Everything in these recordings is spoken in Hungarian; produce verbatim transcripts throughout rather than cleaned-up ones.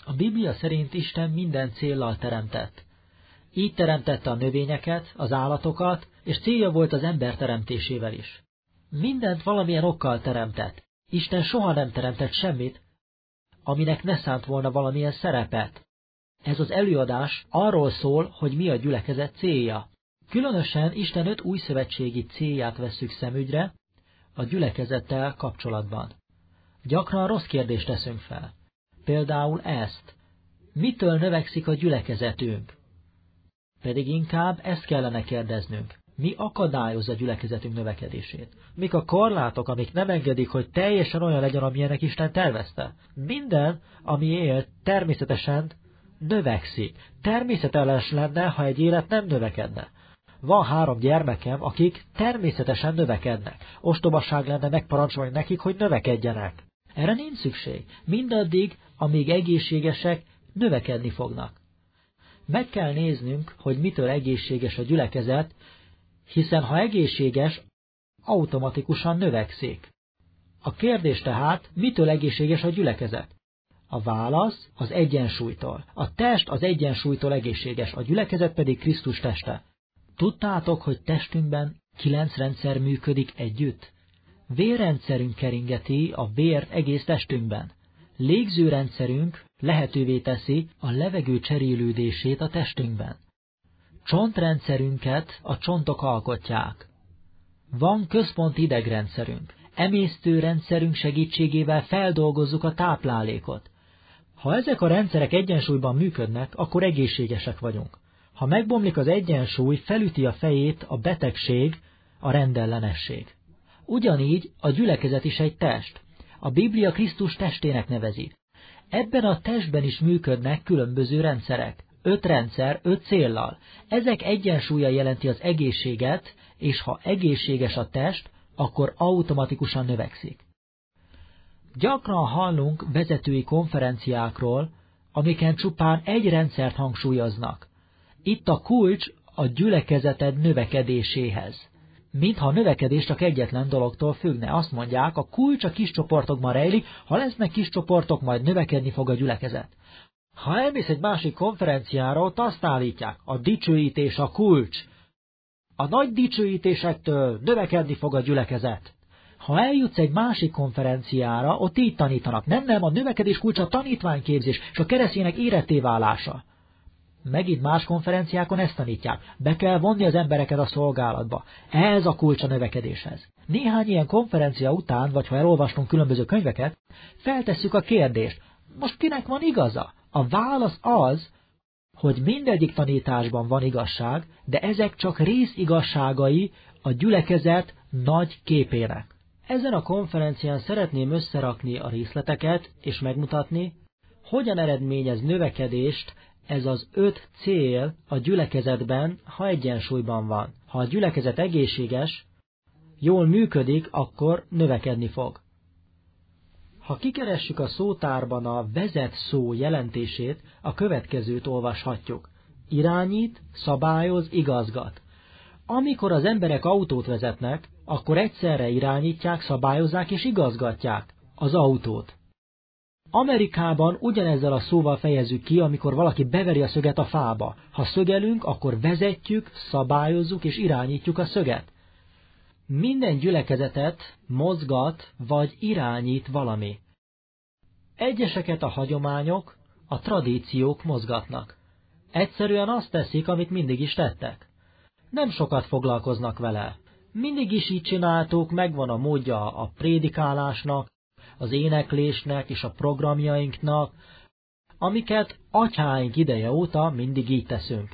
A Biblia szerint Isten minden céllal teremtett. Így teremtette a növényeket, az állatokat, és célja volt az ember teremtésével is. Mindent valamilyen okkal teremtett. Isten soha nem teremtett semmit, aminek ne szánt volna valamilyen szerepet. Ez az előadás arról szól, hogy mi a gyülekezet célja. Különösen Isten öt újszövetségi célját vesszük szemügyre a gyülekezettel kapcsolatban. Gyakran rossz kérdést teszünk fel. Például ezt: mitől növekszik a gyülekezetünk? Pedig inkább ezt kellene kérdeznünk. Mi akadályoz a gyülekezetünk növekedését? Mik a korlátok, amik nem engedik, hogy teljesen olyan legyen, amilyenek Isten tervezte? Minden, ami él, természetesen növekszik. Természetes lenne, ha egy élet nem növekedne. Van három gyermekem, akik természetesen növekednek. Ostobaság lenne megparancsolni nekik, hogy növekedjenek. Erre nincs szükség. Mindaddig, amíg egészségesek, növekedni fognak. Meg kell néznünk, hogy mitől egészséges a gyülekezet, hiszen ha egészséges, automatikusan növekszik. A kérdés tehát, mitől egészséges a gyülekezet? A válasz az egyensúlytól. A test az egyensúlytól egészséges, a gyülekezet pedig Krisztus teste. Tudtátok, hogy testünkben kilenc rendszer működik együtt? Vérrendszerünk keringeti a vért egész testünkben. Légzőrendszerünk lehetővé teszi a levegő cserélődését a testünkben. Csontrendszerünket a csontok alkotják. Van központi idegrendszerünk. Emésztőrendszerünk segítségével feldolgozzuk a táplálékot. Ha ezek a rendszerek egyensúlyban működnek, akkor egészségesek vagyunk. Ha megbomlik az egyensúly, felüti a fejét a betegség, a rendellenesség. Ugyanígy a gyülekezet is egy test. A Biblia Krisztus testének nevezi. Ebben a testben is működnek különböző rendszerek. Öt rendszer, öt céllal. Ezek egyensúlya jelenti az egészséget, és ha egészséges a test, akkor automatikusan növekszik. Gyakran hallunk vezetői konferenciákról, amiken csupán egy rendszert hangsúlyoznak. Itt a kulcs a gyülekezeted növekedéséhez. Mintha a növekedés csak egyetlen dologtól függne. Azt mondják, a kulcs a kis csoportokban rejlik, ha lesznek kis csoportok, majd növekedni fog a gyülekezet. Ha elmész egy másik konferenciára, ott azt állítják, a dicsőítés a kulcs. A nagy dicsőítésektől növekedni fog a gyülekezet. Ha eljutsz egy másik konferenciára, ott így tanítanak. Nem, nem, a növekedés kulcsa a tanítványképzés és a keresztények éretté válása. Megint más konferenciákon ezt tanítják. Be kell vonni az embereket a szolgálatba. Ez a kulcs a növekedéshez. Néhány ilyen konferencia után, vagy ha elolvastunk különböző könyveket, feltesszük a kérdést. Most kinek van igaza? A válasz az, hogy mindegyik tanításban van igazság, de ezek csak részigazságai a gyülekezet nagy képének. Ezen a konferencián szeretném összerakni a részleteket, és megmutatni, hogyan eredményez növekedést ez az öt cél a gyülekezetben, ha egyensúlyban van. Ha a gyülekezet egészséges, jól működik, akkor növekedni fog. Ha kikeressük a szótárban a vezet szó jelentését, a következőt olvashatjuk. Irányít, szabályoz, igazgat. Amikor az emberek autót vezetnek, akkor egyszerre irányítják, szabályozzák és igazgatják az autót. Amerikában ugyanezzel a szóval fejezzük ki, amikor valaki beveri a szöget a fába. Ha szögelünk, akkor vezetjük, szabályozzuk és irányítjuk a szöget. Minden gyülekezetet mozgat vagy irányít valami. Egyeseket a hagyományok, a tradíciók mozgatnak. Egyszerűen azt teszik, amit mindig is tettek. Nem sokat foglalkoznak vele. Mindig is így csináltuk, megvan a módja a prédikálásnak, az éneklésnek és a programjainknak, amiket atyáink ideje óta mindig így teszünk.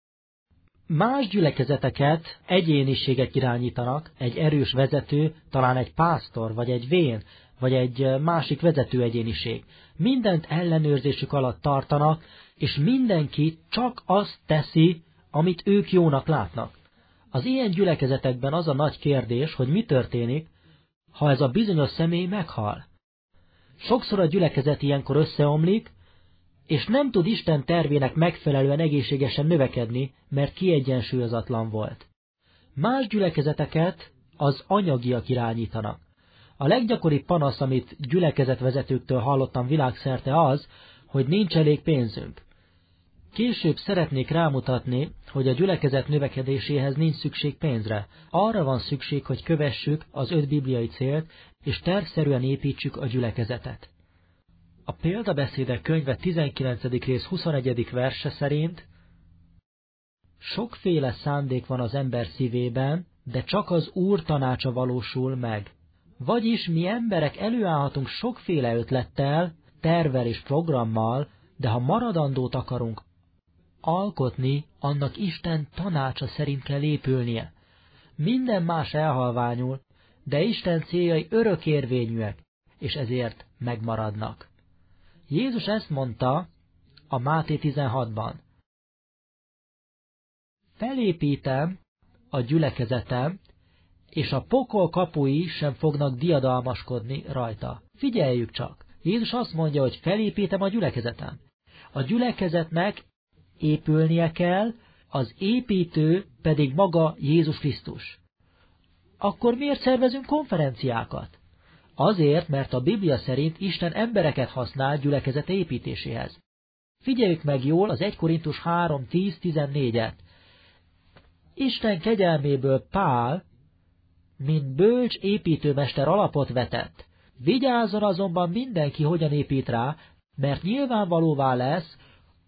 Más gyülekezeteket egyéniségek irányítanak, egy erős vezető, talán egy pásztor, vagy egy vén, vagy egy másik vezető egyéniség. Mindent ellenőrzésük alatt tartanak, és mindenki csak azt teszi, amit ők jónak látnak. Az ilyen gyülekezetekben az a nagy kérdés, hogy mi történik, ha ez a bizonyos személy meghal. Sokszor a gyülekezet ilyenkor összeomlik, és nem tud Isten tervének megfelelően egészségesen növekedni, mert kiegyensúlyozatlan volt. Más gyülekezeteket az anyagiak irányítanak. A leggyakoribb panasz, amit gyülekezetvezetőktől hallottam világszerte az, hogy nincs elég pénzünk. Később szeretnék rámutatni, hogy a gyülekezet növekedéséhez nincs szükség pénzre. Arra van szükség, hogy kövessük az öt bibliai célt, és tervszerűen építsük a gyülekezetet. A Példabeszédek könyve tizenkilencedik rész huszonegyedik verse szerint: sokféle szándék van az ember szívében, de csak az Úr tanácsa valósul meg. Vagyis mi emberek előállhatunk sokféle ötlettel, tervvel és programmal, de ha maradandót akarunk alkotni, annak Isten tanácsa szerint kell épülnie. Minden más elhalványul, de Isten céljai örökérvényűek, és ezért megmaradnak. Jézus ezt mondta a Máté tizenhatban. Felépítem a gyülekezetem, és a pokol kapui sem fognak diadalmaskodni rajta. Figyeljük csak! Jézus azt mondja, hogy felépítem a gyülekezetem. A gyülekezetnek épülnie kell, az építő pedig maga Jézus Krisztus. Akkor miért szervezünk konferenciákat? Azért, mert a Biblia szerint Isten embereket használ gyülekezet építéséhez. Figyeljük meg jól az egy Korintus három tíz tizennégyet. Isten kegyelméből Pál, mint bölcs építőmester alapot vetett. Vigyázzon azonban mindenki, hogyan épít rá, mert nyilvánvalóvá lesz,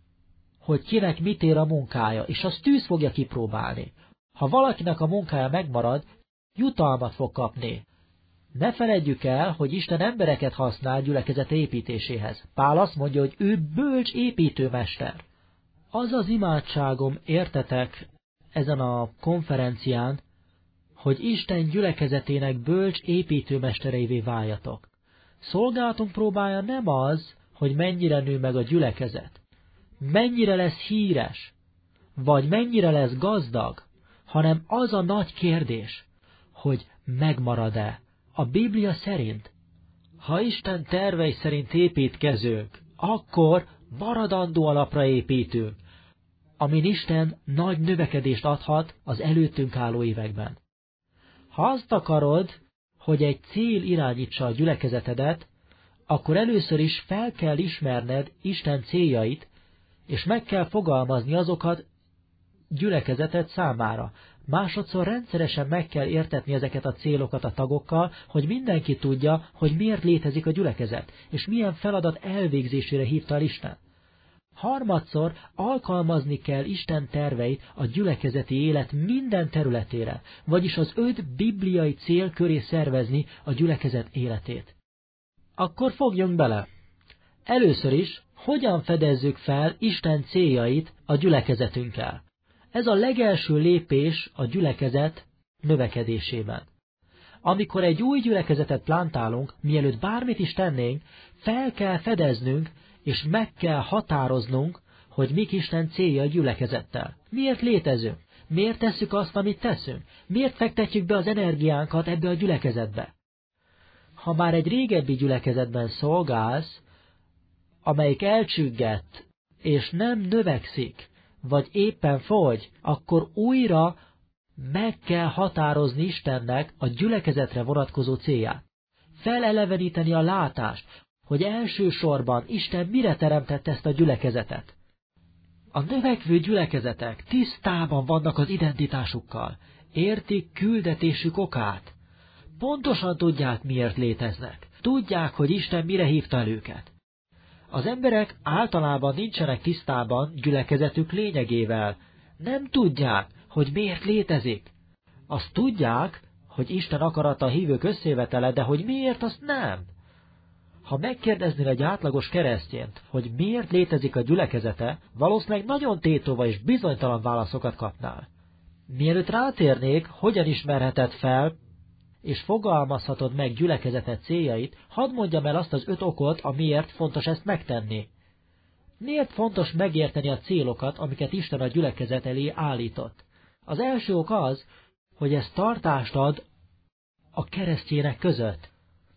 hogy kinek mit ér a munkája, és az tűz fogja kipróbálni. Ha valakinek a munkája megmarad, jutalmat fog kapni. Ne feledjük el, hogy Isten embereket használ gyülekezet építéséhez. Pál azt mondja, hogy ő bölcs építőmester. Az az imádságom, értetek, ezen a konferencián, hogy Isten gyülekezetének bölcs építőmestereivé váljatok. Szolgálatunk próbája nem az, hogy mennyire nő meg a gyülekezet, mennyire lesz híres, vagy mennyire lesz gazdag, hanem az a nagy kérdés, hogy megmarad-e. A Biblia szerint, ha Isten tervei szerint építkezünk, akkor maradandó alapra építünk, amin Isten nagy növekedést adhat az előttünk álló években. Ha azt akarod, hogy egy cél irányítsa a gyülekezetedet, akkor először is fel kell ismerned Isten céljait, és meg kell fogalmazni azokat gyülekezeted számára. Másodszor rendszeresen meg kell értetni ezeket a célokat a tagokkal, hogy mindenki tudja, hogy miért létezik a gyülekezet, és milyen feladat elvégzésére hívta el Isten. Harmadszor alkalmazni kell Isten terveit a gyülekezeti élet minden területére, vagyis az öt bibliai cél köré szervezni a gyülekezet életét. Akkor fogjunk bele! Először is, hogyan fedezzük fel Isten céljait a gyülekezetünkkel? Ez a legelső lépés a gyülekezet növekedésében. Amikor egy új gyülekezetet plántálunk, mielőtt bármit is tennénk, fel kell fedeznünk, és meg kell határoznunk, hogy mik Isten célja a gyülekezettel. Miért létezünk? Miért tesszük azt, amit teszünk? Miért fektetjük be az energiánkat ebbe a gyülekezetbe? Ha már egy régebbi gyülekezetben szolgálsz, amelyik elcsüggett, és nem növekszik, vagy éppen fogy, akkor újra meg kell határozni Istennek a gyülekezetre vonatkozó célját. Feleleveníteni a látást, hogy elsősorban Isten mire teremtett ezt a gyülekezetet. A növekvő gyülekezetek tisztában vannak az identitásukkal, értik küldetésük okát. Pontosan tudják, miért léteznek. Tudják, hogy Isten mire hívta el őket. Az emberek általában nincsenek tisztában gyülekezetük lényegével. Nem tudják, hogy miért létezik. Azt tudják, hogy Isten akarata a hívők összejövetele, de hogy miért, azt nem. Ha megkérdeznél egy átlagos keresztjént, hogy miért létezik a gyülekezete, valószínűleg nagyon tétova és bizonytalan válaszokat kapnál. Mielőtt rátérnék, hogyan ismerheted fel, és fogalmazhatod meg gyülekezeted céljait, hadd mondjam el azt az öt okot, amiért fontos ezt megtenni. Miért fontos megérteni a célokat, amiket Isten a gyülekezet elé állított? Az első ok az, hogy ez tartást ad a keresztjének között.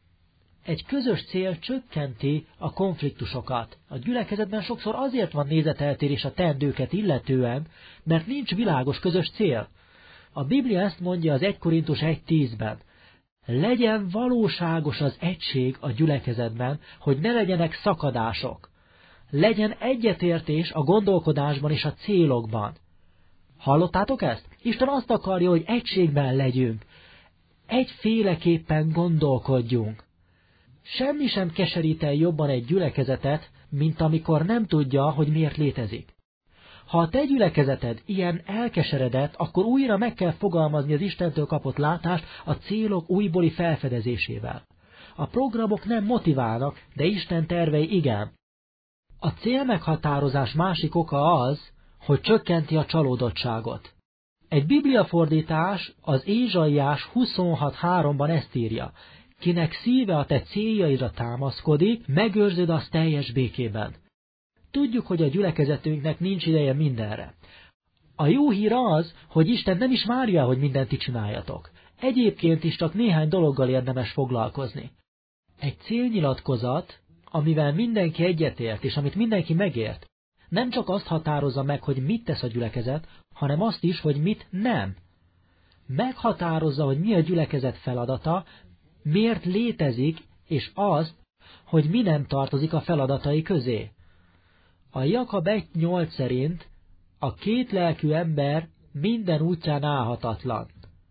Egy közös cél csökkenti a konfliktusokat. A gyülekezetben sokszor azért van nézeteltérés a teendőket illetően, mert nincs világos közös cél. A Biblia ezt mondja az egy Korintus egy tízben. Legyen valóságos az egység a gyülekezetben, hogy ne legyenek szakadások. Legyen egyetértés a gondolkodásban és a célokban. Hallottátok ezt? Isten azt akarja, hogy egységben legyünk. Egyféleképpen gondolkodjunk. Semmi sem keserít el jobban egy gyülekezetet, mint amikor nem tudja, hogy miért létezik. Ha a te gyülekezeted ilyen elkeseredett, akkor újra meg kell fogalmazni az Istentől kapott látást a célok újbóli felfedezésével. A programok nem motiválnak, de Isten tervei igen. A célmeghatározás másik oka az, hogy csökkenti a csalódottságot. Egy bibliafordítás az Ézsaiás huszonhat háromban ezt írja: kinek szíve a te céljaidra támaszkodik, megőrzöd azt teljes békében. Tudjuk, hogy a gyülekezetünknek nincs ideje mindenre. A jó hír az, hogy Isten nem is várja, hogy mindent így csináljatok. Egyébként is csak néhány dologgal érdemes foglalkozni. Egy célnyilatkozat, amivel mindenki egyetért, és amit mindenki megért, nem csak azt határozza meg, hogy mit tesz a gyülekezet, hanem azt is, hogy mit nem. Meghatározza, hogy mi a gyülekezet feladata, miért létezik, és azt, hogy mi nem tartozik a feladatai közé. A Jakab egy nyolc szerint a kétlelkű ember minden útján állhatatlan.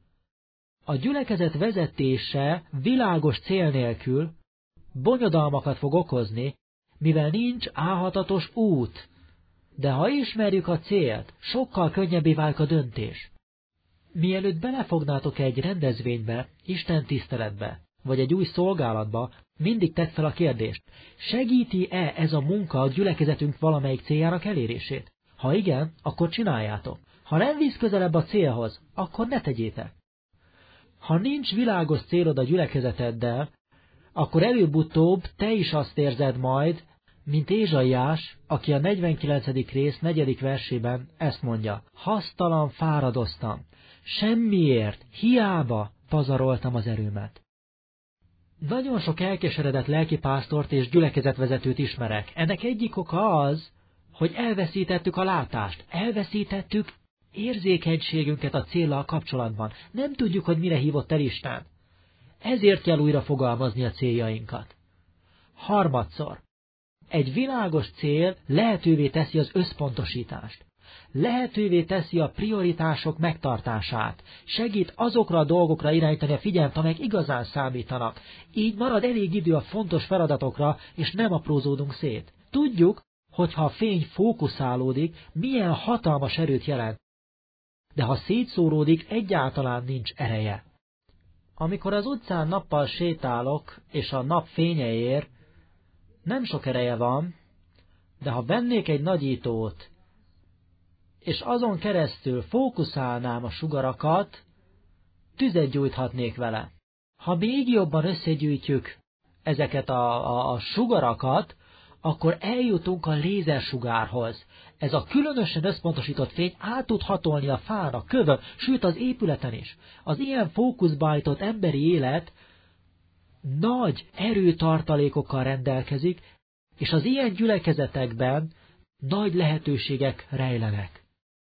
A gyülekezet vezetése világos cél nélkül bonyodalmakat fog okozni, mivel nincs állhatatos út. De ha ismerjük a célt, sokkal könnyebbé válik a döntés. Mielőtt belefognátok egy rendezvénybe, Isten tiszteletbe, vagy egy új szolgálatba, mindig tedd fel a kérdést: segíti-e ez a munka a gyülekezetünk valamelyik céljának elérését? Ha igen, akkor csináljátok. Ha nem visz közelebb a célhoz, akkor ne tegyétek. Ha nincs világos célod a gyülekezeteddel, akkor előbb-utóbb te is azt érzed majd, mint Ézsaiás, aki a negyvenkilencedik rész negyedik versében ezt mondja: hasztalan fáradoztam, semmiért, hiába pazaroltam az erőmet. Nagyon sok elkeseredett lelkipásztort és gyülekezetvezetőt ismerek. Ennek egyik oka az, hogy elveszítettük a látást, elveszítettük érzékenységünket a céllal kapcsolatban. Nem tudjuk, hogy mire hívott el Isten. Ezért kell újra fogalmazni a céljainkat. Harmadszor. Egy világos cél lehetővé teszi az összpontosítást. Lehetővé teszi a prioritások megtartását. Segít azokra a dolgokra irányítani a figyelmet, amelyek igazán számítanak. Így marad elég idő a fontos feladatokra, és nem aprózódunk szét. Tudjuk, hogy ha a fény fókuszálódik, milyen hatalmas erőt jelent. De ha szétszóródik, egyáltalán nincs ereje. Amikor az utcán nappal sétálok, és a nap fénye ér, nem sok ereje van, de ha vennék egy nagyítót, és azon keresztül fókuszálnám a sugarakat, tüzet gyújthatnék vele. Ha még jobban összegyűjtjük ezeket a, a, a sugarakat, akkor eljutunk a lézersugárhoz. Ez a különösen összpontosított fény át tud hatolni a fán, a kövön, sőt az épületen is. Az ilyen fókuszba állított emberi élet nagy erőtartalékokkal rendelkezik, és az ilyen gyülekezetekben nagy lehetőségek rejlenek.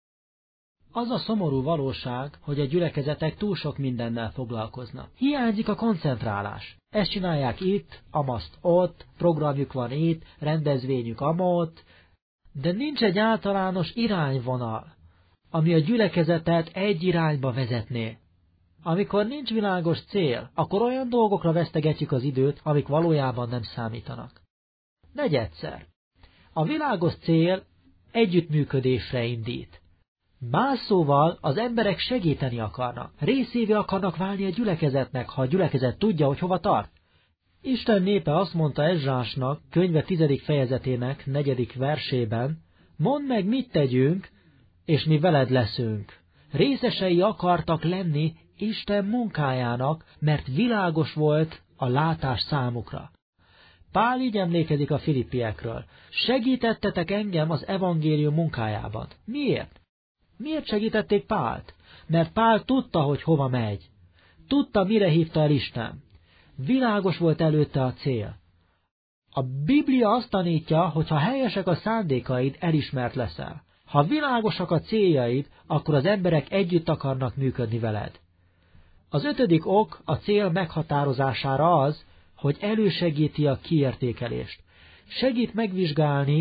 Az a szomorú valóság, hogy a gyülekezetek túl sok mindennel foglalkoznak. Hiányzik a koncentrálás. Ezt csinálják itt, amaszt ott, programjuk van itt, rendezvényük amott, de nincs egy általános irányvonal, ami a gyülekezetet egy irányba vezetné. Amikor nincs világos cél, akkor olyan dolgokra vesztegetjük az időt, amik valójában nem számítanak. Negyedszer. A világos cél együttműködésre indít. Más szóval az emberek segíteni akarnak, részévé akarnak válni a gyülekezetnek, ha a gyülekezet tudja, hogy hova tart. Isten népe azt mondta Ezrásnak, könyve tizedik fejezetének negyedik versében: mondd meg, mit tegyünk, és mi veled leszünk. Részesei akartak lenni Isten munkájának, mert világos volt a látás számukra. Pál így emlékezik a filippiekről: segítettetek engem az evangélium munkájában. Miért? Miért segítették Pált? Mert Pál tudta, hogy hova megy. Tudta, mire hívta el Isten. Világos volt előtte a cél. A Biblia azt tanítja, hogy ha helyesek a szándékaid, elismert leszel. Ha világosak a céljaid, akkor az emberek együtt akarnak működni veled. Az ötödik ok a cél meghatározására az, hogy elősegíti a kiértékelést. Segít megvizsgálni,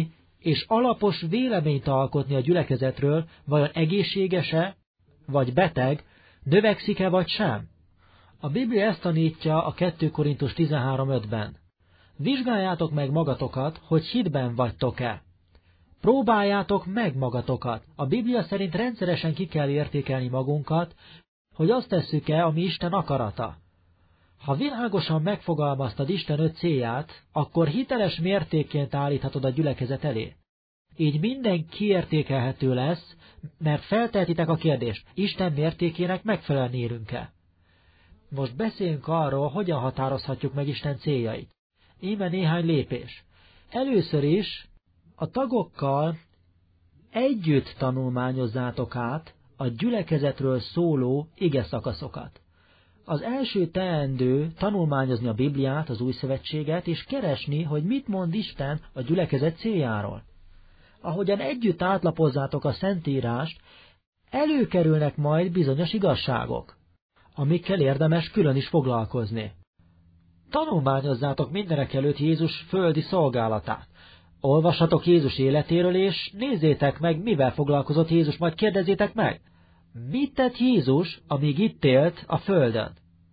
és alapos véleményt alkotni a gyülekezetről, vajon egészséges-e, vagy beteg, növekszik-e vagy sem. A Biblia ezt tanítja a kettő Korintus tizenhárom ötben. Vizsgáljátok meg magatokat, hogy hitben vagytok-e. Próbáljátok meg magatokat. A Biblia szerint rendszeresen ki kell értékelni magunkat, hogy azt tesszük-e, ami Isten akarata. Ha világosan megfogalmaztad Isten öt célját, akkor hiteles mértékként állíthatod a gyülekezet elé. Így minden kiértékelhető lesz, mert feltehetitek a kérdést, Isten mértékének megfelelően élünk-e. Most beszéljünk arról, hogyan határozhatjuk meg Isten céljait. Íme néhány lépés. Először is a tagokkal együtt tanulmányozzátok át a gyülekezetről szóló igeszakaszokat. Az első teendő tanulmányozni a Bibliát, az Új Szövetséget, és keresni, hogy mit mond Isten a gyülekezet céljáról. Ahogyan együtt átlapozzátok a Szentírást, előkerülnek majd bizonyos igazságok, amikkel érdemes külön is foglalkozni. Tanulmányozzátok mindenek előtt Jézus földi szolgálatát. Olvassatok Jézus életéről, és nézzétek meg, mivel foglalkozott Jézus, majd kérdezzétek meg, mit tett Jézus, amíg itt élt a földön?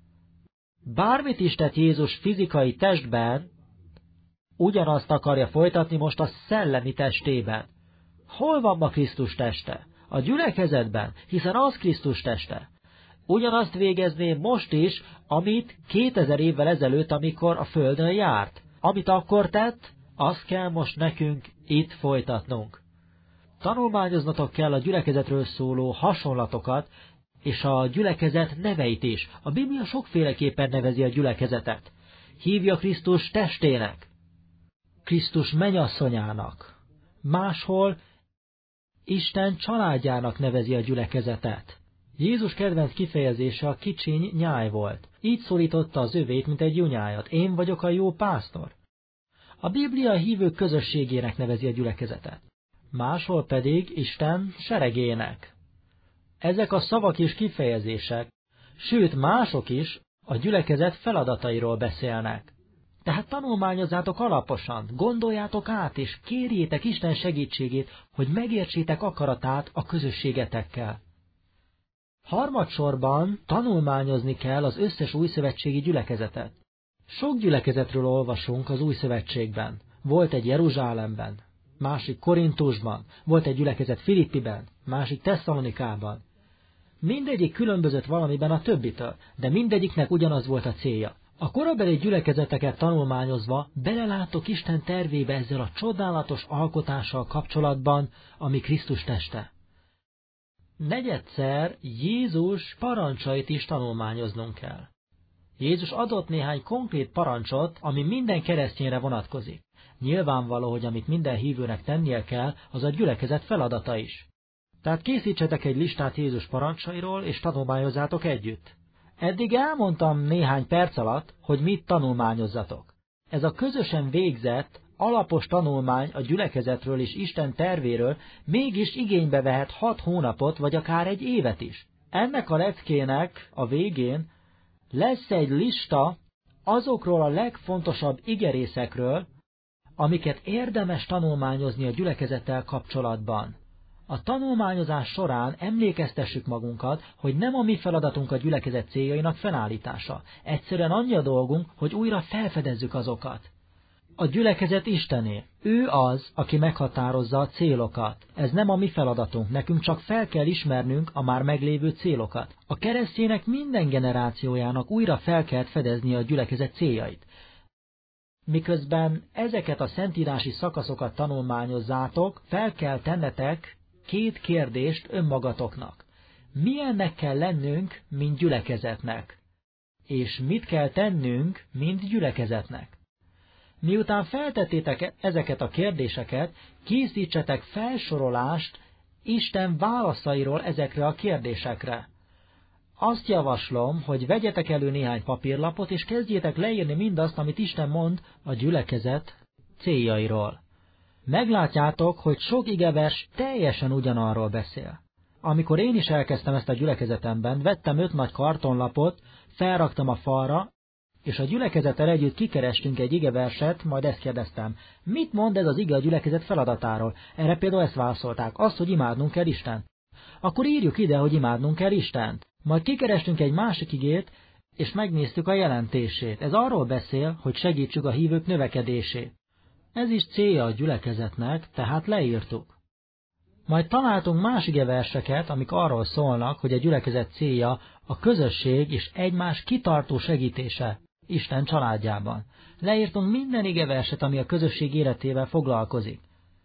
Bármit is tett Jézus fizikai testben, ugyanazt akarja folytatni most a szellemi testében. Hol van ma Krisztus teste? A gyülekezetben, hiszen az Krisztus teste. Ugyanazt végezné most is, amit kétezer évvel ezelőtt, amikor a földön járt. Amit akkor tett, azt kell most nekünk itt folytatnunk. Tanulmányoznatok kell a gyülekezetről szóló hasonlatokat, és a gyülekezet neveit is. A Biblia sokféleképpen nevezi a gyülekezetet. Hívja Krisztus testének, Krisztus mennyasszonyának. Máshol Isten családjának nevezi a gyülekezetet. Jézus kedvenc kifejezése a kicsiny nyáj volt. Így szólította az övét, mint egy junyájat. Én vagyok a jó pásztor. A Biblia a hívők közösségének nevezi a gyülekezetet. Máshol pedig Isten seregének. Ezek a szavak és kifejezések, sőt mások is a gyülekezet feladatairól beszélnek. Tehát tanulmányozzátok alaposan, gondoljátok át, és kérjétek Isten segítségét, hogy megértsétek akaratát a közösségetekkel. Harmadsorban tanulmányozni kell az összes újszövetségi gyülekezetet. Sok gyülekezetről olvasunk az Új Szövetségben. Volt egy Jeruzsálemben, másik Korintusban, volt egy gyülekezet Filippiben, másik Tesszalonikában. Mindegyik különbözött valamiben a többitől, de mindegyiknek ugyanaz volt a célja. A korabeli gyülekezeteket tanulmányozva belelátok Isten tervébe ezzel a csodálatos alkotással kapcsolatban, ami Krisztus teste. Negyedszer Jézus parancsait is tanulmányoznunk kell. Jézus adott néhány konkrét parancsot, ami minden keresztényre vonatkozik. Nyilvánvaló, hogy amit minden hívőnek tennie kell, az a gyülekezet feladata is. Tehát készítsetek egy listát Jézus parancsairól, és tanulmányozzátok együtt. Eddig elmondtam néhány perc alatt, hogy mit tanulmányozzatok. Ez a közösen végzett, alapos tanulmány a gyülekezetről és Isten tervéről mégis igénybe vehet hat hónapot, vagy akár egy évet is. Ennek a leckének a végén lesz egy lista azokról a legfontosabb igerészekről, amiket érdemes tanulmányozni a gyülekezettel kapcsolatban. A tanulmányozás során emlékeztessük magunkat, hogy nem a mi feladatunk a gyülekezet céljainak felállítása. Egyszerűen annyi a dolgunk, hogy újra felfedezzük azokat. A gyülekezet Istené. Ő az, aki meghatározza a célokat. Ez nem a mi feladatunk, nekünk csak fel kell ismernünk a már meglévő célokat. A keresztjének minden generációjának újra fel kell fedezni a gyülekezet céljait. Miközben ezeket a szentírási szakaszokat tanulmányozzátok, fel kell tennetek két kérdést önmagatoknak. Milyennek kell lennünk, mint gyülekezetnek? És mit kell tennünk, mint gyülekezetnek? Miután feltettétek ezeket a kérdéseket, készítsetek felsorolást Isten válaszairól ezekre a kérdésekre. Azt javaslom, hogy vegyetek elő néhány papírlapot, és kezdjétek leírni mindazt, amit Isten mond a gyülekezet céljairól. Meglátjátok, hogy sok igevers teljesen ugyanarról beszél. Amikor én is elkezdtem ezt a gyülekezetemben, vettem öt nagy kartonlapot, felraktam a falra, és a gyülekezettel együtt kikerestünk egy igeverset, majd ezt kérdeztem, mit mond ez az ige a gyülekezet feladatáról? Erre például ezt válaszolták, azt, hogy imádnunk kell Istent. Akkor írjuk ide, hogy imádnunk kell Istent. Majd kikerestünk egy másik igét, és megnéztük a jelentését. Ez arról beszél, hogy segítsük a hívők növekedését. Ez is célja a gyülekezetnek, tehát leírtuk. Majd találtunk más igeverseket, amik arról szólnak, hogy a gyülekezet célja a közösség és egymás kitartó segítése Isten családjában. Leírtunk minden igeverset, ami a közösség életével foglalkozik.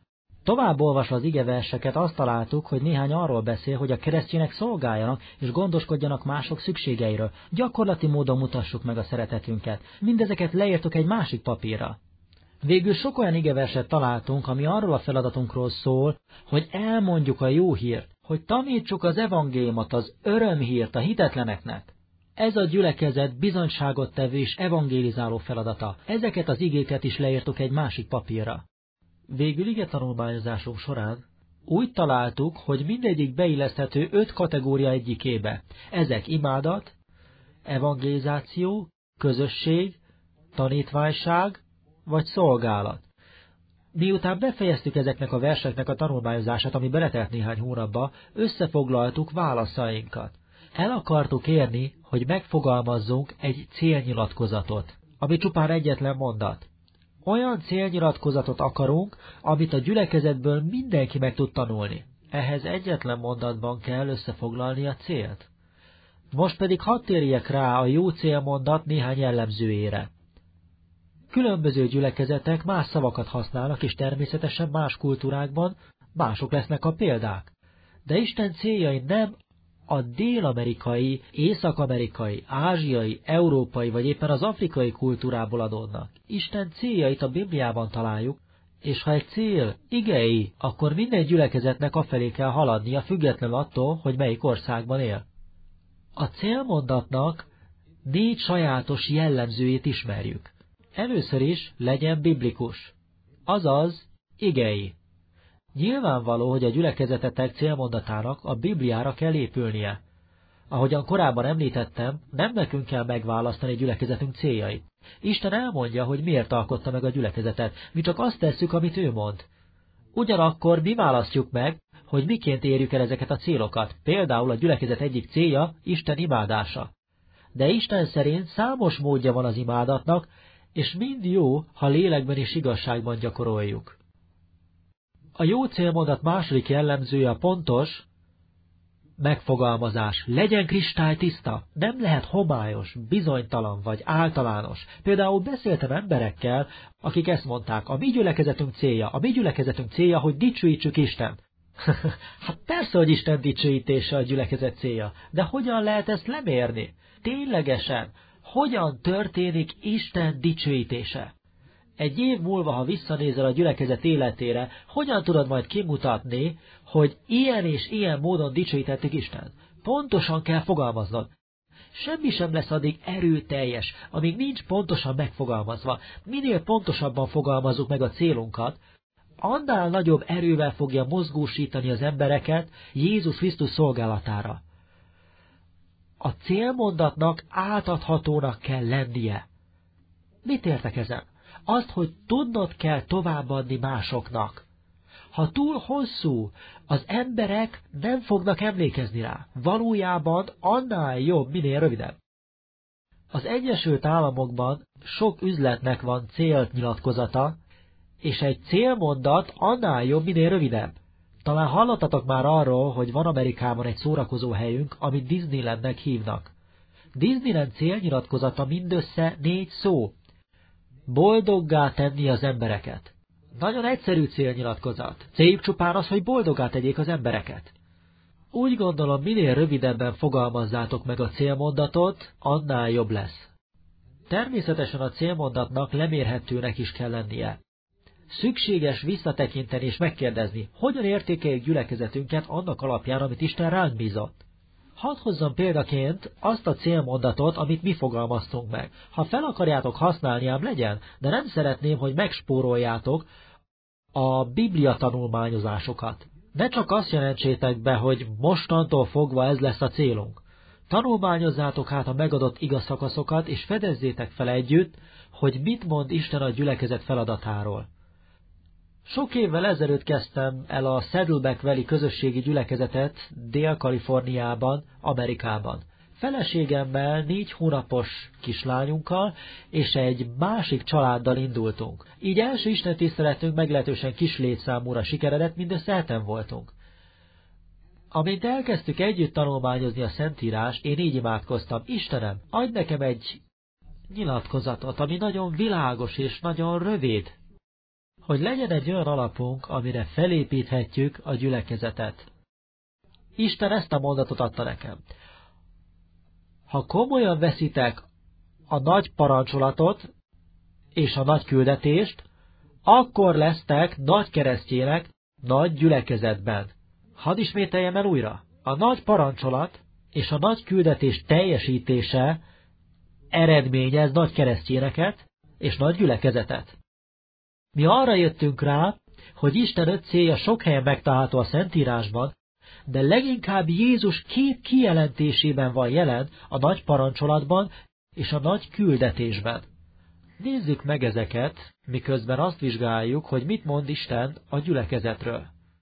Tovább olvasva az igeverseket azt találtuk, hogy néhány arról beszél, hogy a keresztjének szolgáljanak és gondoskodjanak mások szükségeiről. Gyakorlati módon mutassuk meg a szeretetünket. Mindezeket leírtuk egy másik papírra. Végül sok olyan igeverset találtunk, ami arról a feladatunkról szól, hogy elmondjuk a jó hírt, hogy tanítsuk az evangéliumot, az örömhírt a hitetleneknek. Ez a gyülekezet bizonyságot tevő és evangélizáló feladata. Ezeket az igéket is leírtuk egy másik papírra. Végül igetanulmányozásunk során úgy találtuk, hogy mindegyik beilleszthető öt kategória egyikébe. Ezek imádat, evangelizáció, közösség, tanítványság vagy szolgálat. Miután befejeztük ezeknek a verseknek a tanulmányozását, ami beletelt néhány hónapba, összefoglaltuk válaszainkat. El akartuk érni, hogy megfogalmazzunk egy célnyilatkozatot, ami csupán egyetlen mondat. Olyan célnyilatkozatot akarunk, amit a gyülekezetből mindenki meg tud tanulni. Ehhez egyetlen mondatban kell összefoglalni a célt. Most pedig hadd térjek rá a jó célmondat néhány jellemzőjére. Különböző gyülekezetek más szavakat használnak, és természetesen más kultúrákban mások lesznek a példák. De Isten céljai nem a dél-amerikai, észak-amerikai, ázsiai, európai vagy éppen az afrikai kultúrából adódnak. Isten céljait a Bibliában találjuk, és ha egy cél igei, akkor minden gyülekezetnek afelé kell haladnia, függetlenül attól, hogy melyik országban él. A célmondatnak négy sajátos jellemzőjét ismerjük. Először is legyen biblikus, azaz igei. Nyilvánvaló, hogy a gyülekezetetek célmondatának a Bibliára kell épülnie. Ahogyan korábban említettem, nem nekünk kell megválasztani gyülekezetünk céljait. Isten elmondja, hogy miért alkotta meg a gyülekezetet, mi csak azt tesszük, amit ő mond. Ugyanakkor mi választjuk meg, hogy miként érjük el ezeket a célokat, például a gyülekezet egyik célja Isten imádása. De Isten szerint számos módja van az imádatnak, és mind jó, ha lélekben és igazságban gyakoroljuk. A jó célmondat második jellemzője a pontos megfogalmazás. Legyen kristálytiszta, nem lehet homályos, bizonytalan vagy általános. Például beszéltem emberekkel, akik ezt mondták, a mi gyülekezetünk célja, a mi gyülekezetünk célja, hogy dicsőítsük Istent. Hát persze, hogy Isten dicsőítése a gyülekezet célja, de hogyan lehet ezt lemérni? Ténylegesen, hogyan történik Isten dicsőítése? Egy év múlva, ha visszanézel a gyülekezet életére, hogyan tudod majd kimutatni, hogy ilyen és ilyen módon dicsőítették Istent? Pontosan kell fogalmaznod. Semmi sem lesz addig erőteljes, amíg nincs pontosan megfogalmazva. Minél pontosabban fogalmazzuk meg a célunkat, annál nagyobb erővel fogja mozgósítani az embereket Jézus Krisztus szolgálatára. A célmondatnak átadhatónak kell lennie. Mit értek ezen? Azt, hogy tudnod kell továbbadni másoknak. Ha túl hosszú, az emberek nem fognak emlékezni rá. Valójában annál jobb, minél rövidebb. Az Egyesült Államokban sok üzletnek van célnyilatkozata, és egy célmondat annál jobb, minél rövidebb. Talán hallottatok már arról, hogy van Amerikában egy szórakozó helyünk, amit Disneylandnek hívnak. Disneyland célnyilatkozata mindössze négy szó. Boldoggá tenni az embereket. Nagyon egyszerű célnyilatkozat. Céljuk csupán az, hogy boldoggá tegyék az embereket. Úgy gondolom, minél rövidebben fogalmazzátok meg a célmondatot, annál jobb lesz. Természetesen a célmondatnak lemérhetőnek is kell lennie. Szükséges visszatekinteni és megkérdezni, hogyan értékeljük gyülekezetünket annak alapján, amit Isten ránk bízott. Hadd hozzam példaként azt a célmondatot, amit mi fogalmaztunk meg. Ha fel akarjátok használni, ám legyen, de nem szeretném, hogy megspóroljátok a Biblia tanulmányozásokat. Ne csak azt jelentsétek be, hogy mostantól fogva ez lesz a célunk. Tanulmányozzátok hát a megadott igaz szakaszokat, és fedezzétek fel együtt, hogy mit mond Isten a gyülekezet feladatáról. Sok évvel ezelőtt kezdtem el a Saddleback Valley közösségi gyülekezetet Dél-Kaliforniában, Amerikában. Feleségemmel, négy hónapos kislányunkkal és egy másik családdal indultunk. Így első istentiszteletünk meglehetősen kis létszámúra sikeredett, mindössze heten voltunk. Amint elkezdtük együtt tanulmányozni a Szentírást, én így imádkoztam: Istenem, adj nekem egy nyilatkozatot, ami nagyon világos és nagyon rövid, hogy legyen egy olyan alapunk, amire felépíthetjük a gyülekezetet. Isten ezt a mondatot adta nekem: ha komolyan veszitek a nagy parancsolatot és a nagy küldetést, akkor lesztek nagy keresztjének nagy gyülekezetben. Hadd ismételjem el újra. A nagy parancsolat és a nagy küldetés teljesítése eredményez nagy keresztjéneket és nagy gyülekezetet. Mi arra jöttünk rá, hogy Isten öt célja sok helyen megtalálható a Szentírásban, de leginkább Jézus két kijelentésében van jelen, a nagy parancsolatban és a nagy küldetésben. Nézzük meg ezeket, miközben azt vizsgáljuk, hogy mit mond Isten a gyülekezetről.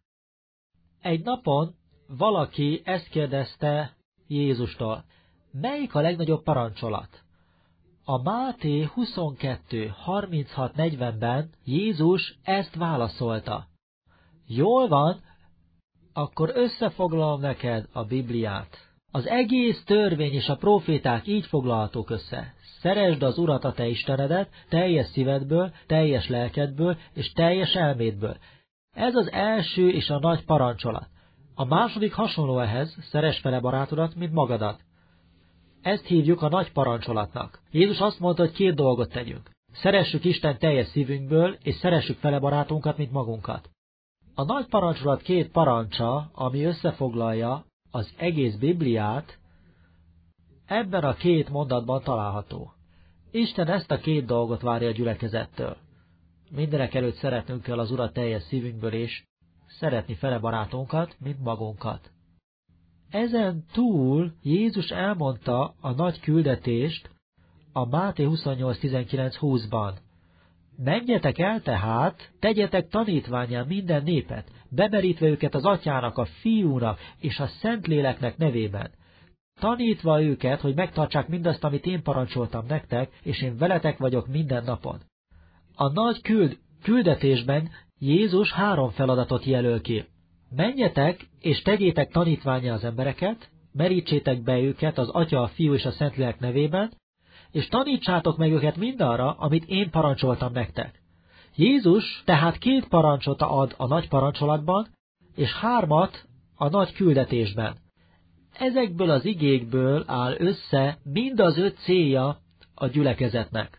Egy napon valaki ezt kérdezte Jézustól: melyik a legnagyobb parancsolat? A Máté huszonkettő harminchat negyvenben Jézus ezt válaszolta: jól van, akkor összefoglalom neked a Bibliát. Az egész törvény és a próféták így foglalhatók össze: szeresd az Urat a te Istenedet teljes szívedből, teljes lelkedből és teljes elmédből. Ez az első és a nagy parancsolat. A második hasonló ehhez: szeresd fele barátodat, mint magadat. Ezt hívjuk a nagy parancsolatnak. Jézus azt mondta, hogy két dolgot tegyünk: szeressük Isten teljes szívünkből, és szeressük fele barátunkat, mint magunkat. A nagy parancsolat két parancsa, ami összefoglalja az egész Bibliát, ebben a két mondatban található. Isten ezt a két dolgot várja a gyülekezettől. Mindenek előtt szeretnünk kell az Urat teljes szívünkből, és szeretni fele barátunkat, mint magunkat. Ezen túl Jézus elmondta a nagy küldetést a Máté huszonnyolc tizenkilenc húszban. Menjetek el tehát, tegyetek tanítvánnyá minden népet, bemerítve őket az Atyának, a Fiúnak és a Szentléleknek nevében, tanítva őket, hogy megtartsák mindazt, amit én parancsoltam nektek, és én veletek vagyok minden napon. A nagy küld, küldetésben Jézus három feladatot jelöl ki. Menjetek, és tegyétek tanítvánnyá az embereket, merítsétek be őket az Atya, a Fiú és a Szentlélek nevében, és tanítsátok meg őket mindarra, amit én parancsoltam nektek. Jézus tehát két parancsot ad a nagy parancsolatban, és hármat a nagy küldetésben. Ezekből az igékből áll össze mind az öt célja a gyülekezetnek.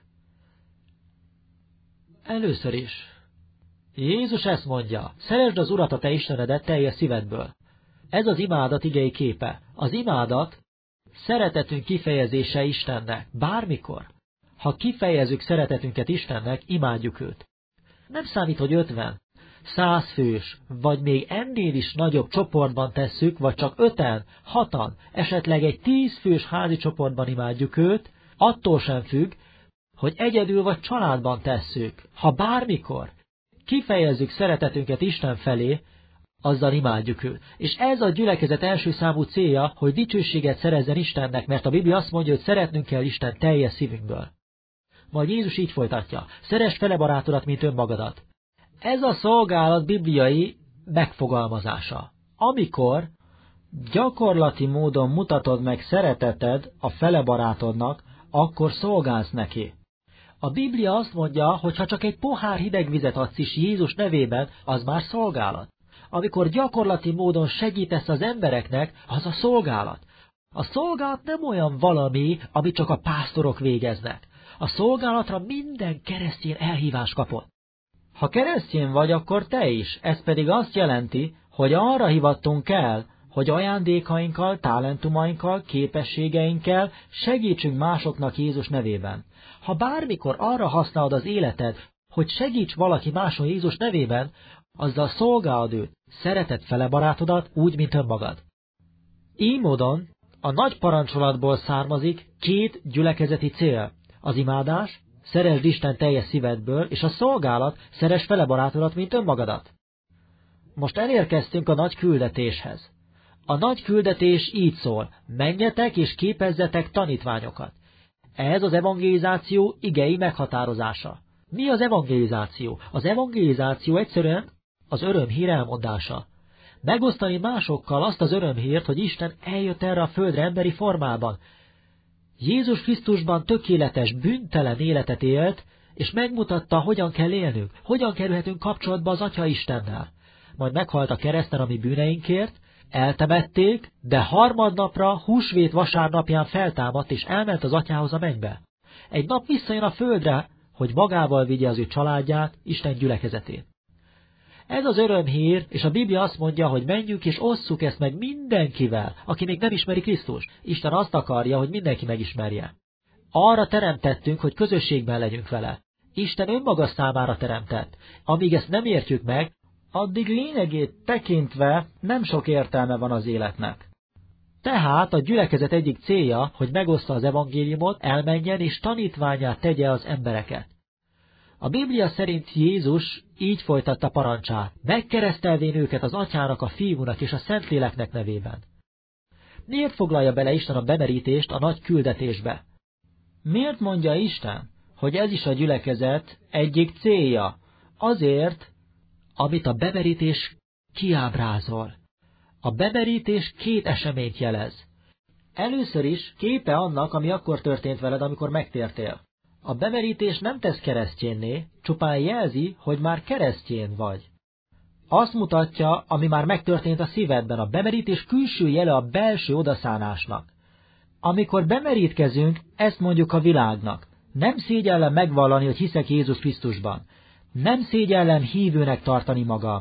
Először is Jézus ezt mondja: szeresd az Urat a te Istenedet teljes szívedből. Ez az imádat igei képe. Az imádat szeretetünk kifejezése Istennek, bármikor. Ha kifejezzük szeretetünket Istennek, imádjuk őt. Nem számít, hogy ötven, száz fős, vagy még ennél is nagyobb csoportban tesszük, vagy csak öten, hatan, esetleg egy tíz fős házi csoportban imádjuk őt, attól sem függ, hogy egyedül vagy családban tesszük. Ha bármikor kifejezzük szeretetünket Isten felé, azzal imádjuk őt. És ez a gyülekezet első számú célja, hogy dicsőséget szerezzen Istennek, mert a Biblia azt mondja, hogy szeretnünk kell Isten teljes szívünkből. Majd Jézus így folytatja: szeresd fele barátodat, mint önmagadat. Ez a szolgálat bibliai megfogalmazása. Amikor gyakorlati módon mutatod meg szereteted a fele barátodnak, akkor szolgálsz neki. A Biblia azt mondja, hogy ha csak egy pohár hideg vizet adsz is Jézus nevében, az már szolgálat. Amikor gyakorlati módon segítesz az embereknek, az a szolgálat. A szolgálat nem olyan valami, amit csak a pásztorok végeznek. A szolgálatra minden keresztény elhívást kapott. Ha keresztény vagy, akkor te is. Ez pedig azt jelenti, hogy arra hivattunk el, hogy ajándékainkkal, talentumainkkal, képességeinkkel segítsünk másoknak Jézus nevében. Ha bármikor arra használod az életed, hogy segíts valaki máson Jézus nevében, azzal szolgálod őt, szereted fele barátodat úgy, mint önmagad. Így módon A nagy parancsolatból származik két gyülekezeti cél. Az imádás, szeresd Isten teljes szívedből, és a szolgálat, szeresd fele barátodat, mint önmagadat. Most elérkeztünk a nagy küldetéshez. A nagy küldetés így szól, menjetek és képezzetek tanítványokat. Ez az evangelizáció igei meghatározása. Mi az evangelizáció? Az evangelizáció egyszerűen az örömhír elmondása. Megosztani másokkal azt az örömhírt, hogy Isten eljött erre a földre emberi formában. Jézus Krisztusban tökéletes, bűntelen életet élt, és megmutatta, hogyan kell élnünk, hogyan kerülhetünk kapcsolatba az Atya Istennel. Majd meghalt a kereszten a mi bűneinkért, eltemették, de harmadnapra, húsvét vasárnapján feltámadt, és elment az Atyához a mennybe. Egy nap visszajön a földre, hogy magával vigye az ő családját, Isten gyülekezetét. Ez az örömhír, és a Biblia azt mondja, hogy menjünk és osszuk ezt meg mindenkivel, aki még nem ismeri Krisztust. Isten azt akarja, hogy mindenki megismerje. Arra teremtettünk, hogy közösségben legyünk vele. Isten önmaga számára teremtett. Amíg ezt nem értjük meg, addig lényegét tekintve nem sok értelme van az életnek. Tehát a gyülekezet egyik célja, hogy megoszta az evangéliumot, elmenjen és tanítvánnyá tegye az embereket. A Biblia szerint Jézus így folytatta parancsát, megkeresztelvén őket az Atyának, a Fiúnak és a Szentléleknek nevében. Miért foglalja bele Isten a bemerítést a nagy küldetésbe? Miért mondja Isten, hogy ez is a gyülekezet egyik célja? Azért, amit a bemerítés kiábrázol. A bemerítés két eseményt jelez. Először is képe annak, ami akkor történt veled, amikor megtértél. A bemerítés nem tesz keresztjénné, csupán jelzi, hogy már keresztjén vagy. Azt mutatja, ami már megtörtént a szívedben, a bemerítés külső jele a belső odaszánásnak. Amikor bemerítkezünk, ezt mondjuk a világnak. Nem szégyellem megvallani, hogy hiszek Jézus Krisztusban. Nem szégyellem hívőnek tartani magam.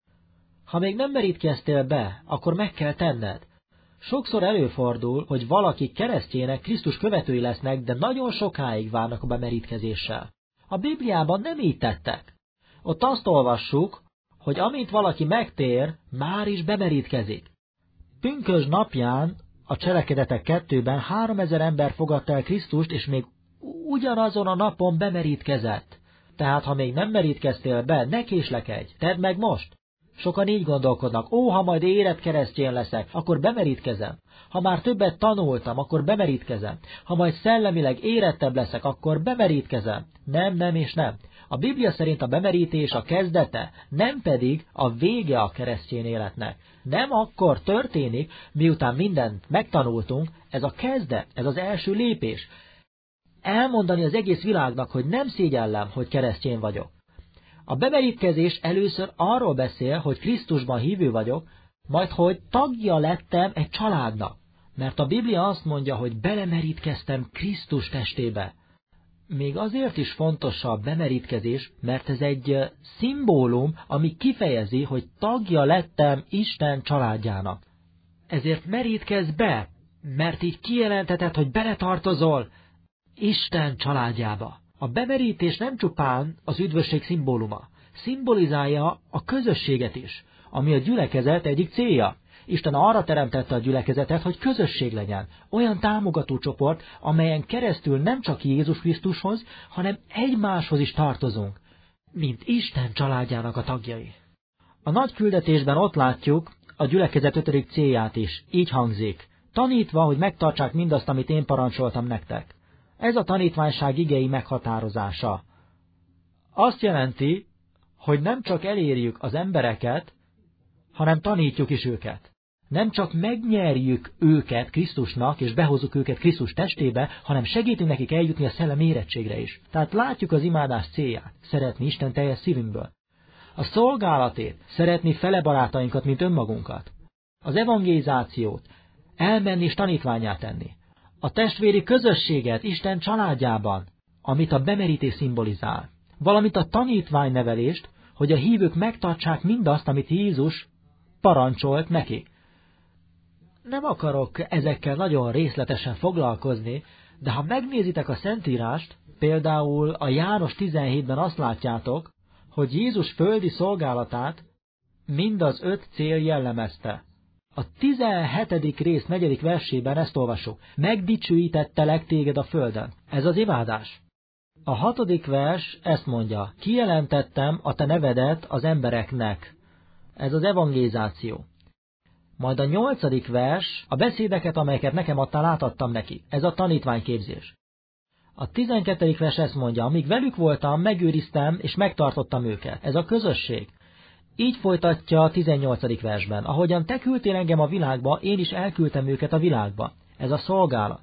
Ha még nem merítkeztél be, akkor meg kell tenned. Sokszor előfordul, hogy valaki keresztjének, Krisztus követői lesznek, de nagyon sokáig várnak a bemerítkezéssel. A Bibliában nem így tettek. Ott azt olvassuk, hogy amint valaki megtér, már is bemerítkezik. Pünkösd napján a Cselekedetek kettőben háromezer ember fogadta el Krisztust, és még ugyanazon a napon bemerítkezett. Tehát, ha még nem merítkeztél be, ne késlekedj, tedd meg most. Sokan így gondolkodnak, ó, ha majd érett keresztjén leszek, akkor bemerítkezem. Ha már többet tanultam, akkor bemerítkezem. Ha majd szellemileg érettebb leszek, akkor bemerítkezem. Nem, nem és nem. A Biblia szerint a bemerítés a kezdete, nem pedig a vége a keresztény életnek. Nem akkor történik, miután mindent megtanultunk, ez a kezdet, ez az első lépés. Elmondani az egész világnak, hogy nem szégyellem, hogy keresztény vagyok. A bemerítkezés először arról beszél, hogy Krisztusban hívő vagyok, majd hogy tagja lettem egy családnak. Mert a Biblia azt mondja, hogy belemerítkeztem Krisztus testébe. Még azért is fontos a bemerítkezés, mert ez egy szimbólum, ami kifejezi, hogy tagja lettem Isten családjának. Ezért merítkezz be, mert így kijelenteted, hogy beletartozol Isten családjába. A bemerítés nem csupán az üdvösség szimbóluma, szimbolizálja a közösséget is, ami a gyülekezet egyik célja. Isten arra teremtette a gyülekezetet, hogy közösség legyen, olyan támogató csoport, amelyen keresztül nem csak Jézus Krisztushoz, hanem egymáshoz is tartozunk, mint Isten családjának a tagjai. A nagy küldetésben ott látjuk a gyülekezet ötödik célját is, így hangzik, tanítva, hogy megtartsák mindazt, amit én parancsoltam nektek. Ez a tanítványság igei meghatározása. Azt jelenti, hogy nem csak elérjük az embereket, hanem tanítjuk is őket. Nem csak megnyerjük őket Krisztusnak, és behozzuk őket Krisztus testébe, hanem segítünk nekik eljutni a szellemi érettségre is. Tehát látjuk az imádás célját, szeretni Isten teljes szívünkből. A szolgálatét, szeretni fele barátainkat, mint önmagunkat. Az evangelizációt, elmenni és tanítvánnyá tenni. A testvéri közösséget Isten családjában, amit a bemerítés szimbolizál. Valamint a tanítványnevelést, hogy a hívők megtartsák mindazt, amit Jézus parancsolt nekik. Nem akarok ezekkel nagyon részletesen foglalkozni, de ha megnézitek a Szentírást, például a János tizenhétben azt látjátok, hogy Jézus földi szolgálatát mind az öt cél jellemezte. A tizenhetedik rész negyedik versében ezt olvasjuk. Megdicsőítettelek téged a földön. Ez az imádás. A hatodik vers ezt mondja. Kijelentettem a te nevedet az embereknek. Ez az evangelizáció. Majd a nyolcadik vers, a beszédeket, amelyeket nekem adtál, átadtam neki. Ez a tanítványképzés. A tizenkettedik vers ezt mondja, amíg velük voltam, megőriztem és megtartottam őket. Ez a közösség. Így folytatja a tizennyolcadik versben. Ahogyan te küldtél engem a világba, én is elküldtem őket a világba. Ez a szolgálat.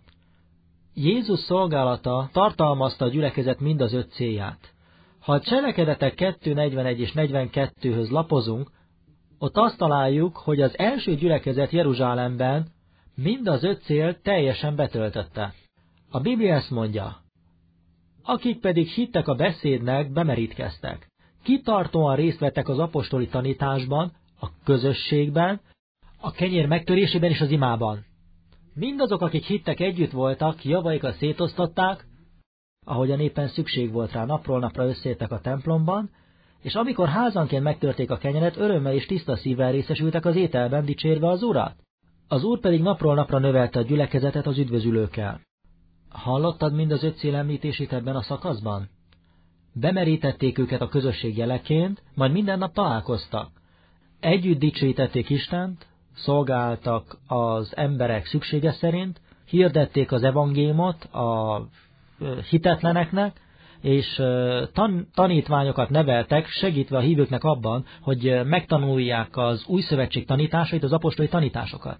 Jézus szolgálata tartalmazta a gyülekezet mind az öt célját. Ha a Cselekedetek kettő negyvenegy és negyvenkettőhöz lapozunk, ott azt találjuk, hogy az első gyülekezet Jeruzsálemben mind az öt cél teljesen betöltötte. A Biblia ezt mondja, akik pedig hittek a beszédnek, bemerítkeztek. Kitartóan részt vettek az apostoli tanításban, a közösségben, a kenyér megtörésében és az imában. Mindazok, akik hittek, együtt voltak, javaikat szétosztották, ahogyan éppen szükség volt rá, napról napra összeértek a templomban, és amikor házanként megtörték a kenyeret, örömmel és tiszta szívvel részesültek az ételben, dicsérve az Urat. Az Úr pedig napról napra növelte a gyülekezetet az üdvözülőkkel. Hallottad mind az öt cél említését ebben a szakaszban? Bemerítették őket a közösség jeleként, majd minden nap találkoztak. Együtt dicsőítették Istent, szolgáltak az emberek szüksége szerint, hirdették az evangéliumot a hitetleneknek, és tan- tanítványokat neveltek, segítve a hívőknek abban, hogy megtanulják az új szövetség tanításait, az apostoli tanításokat.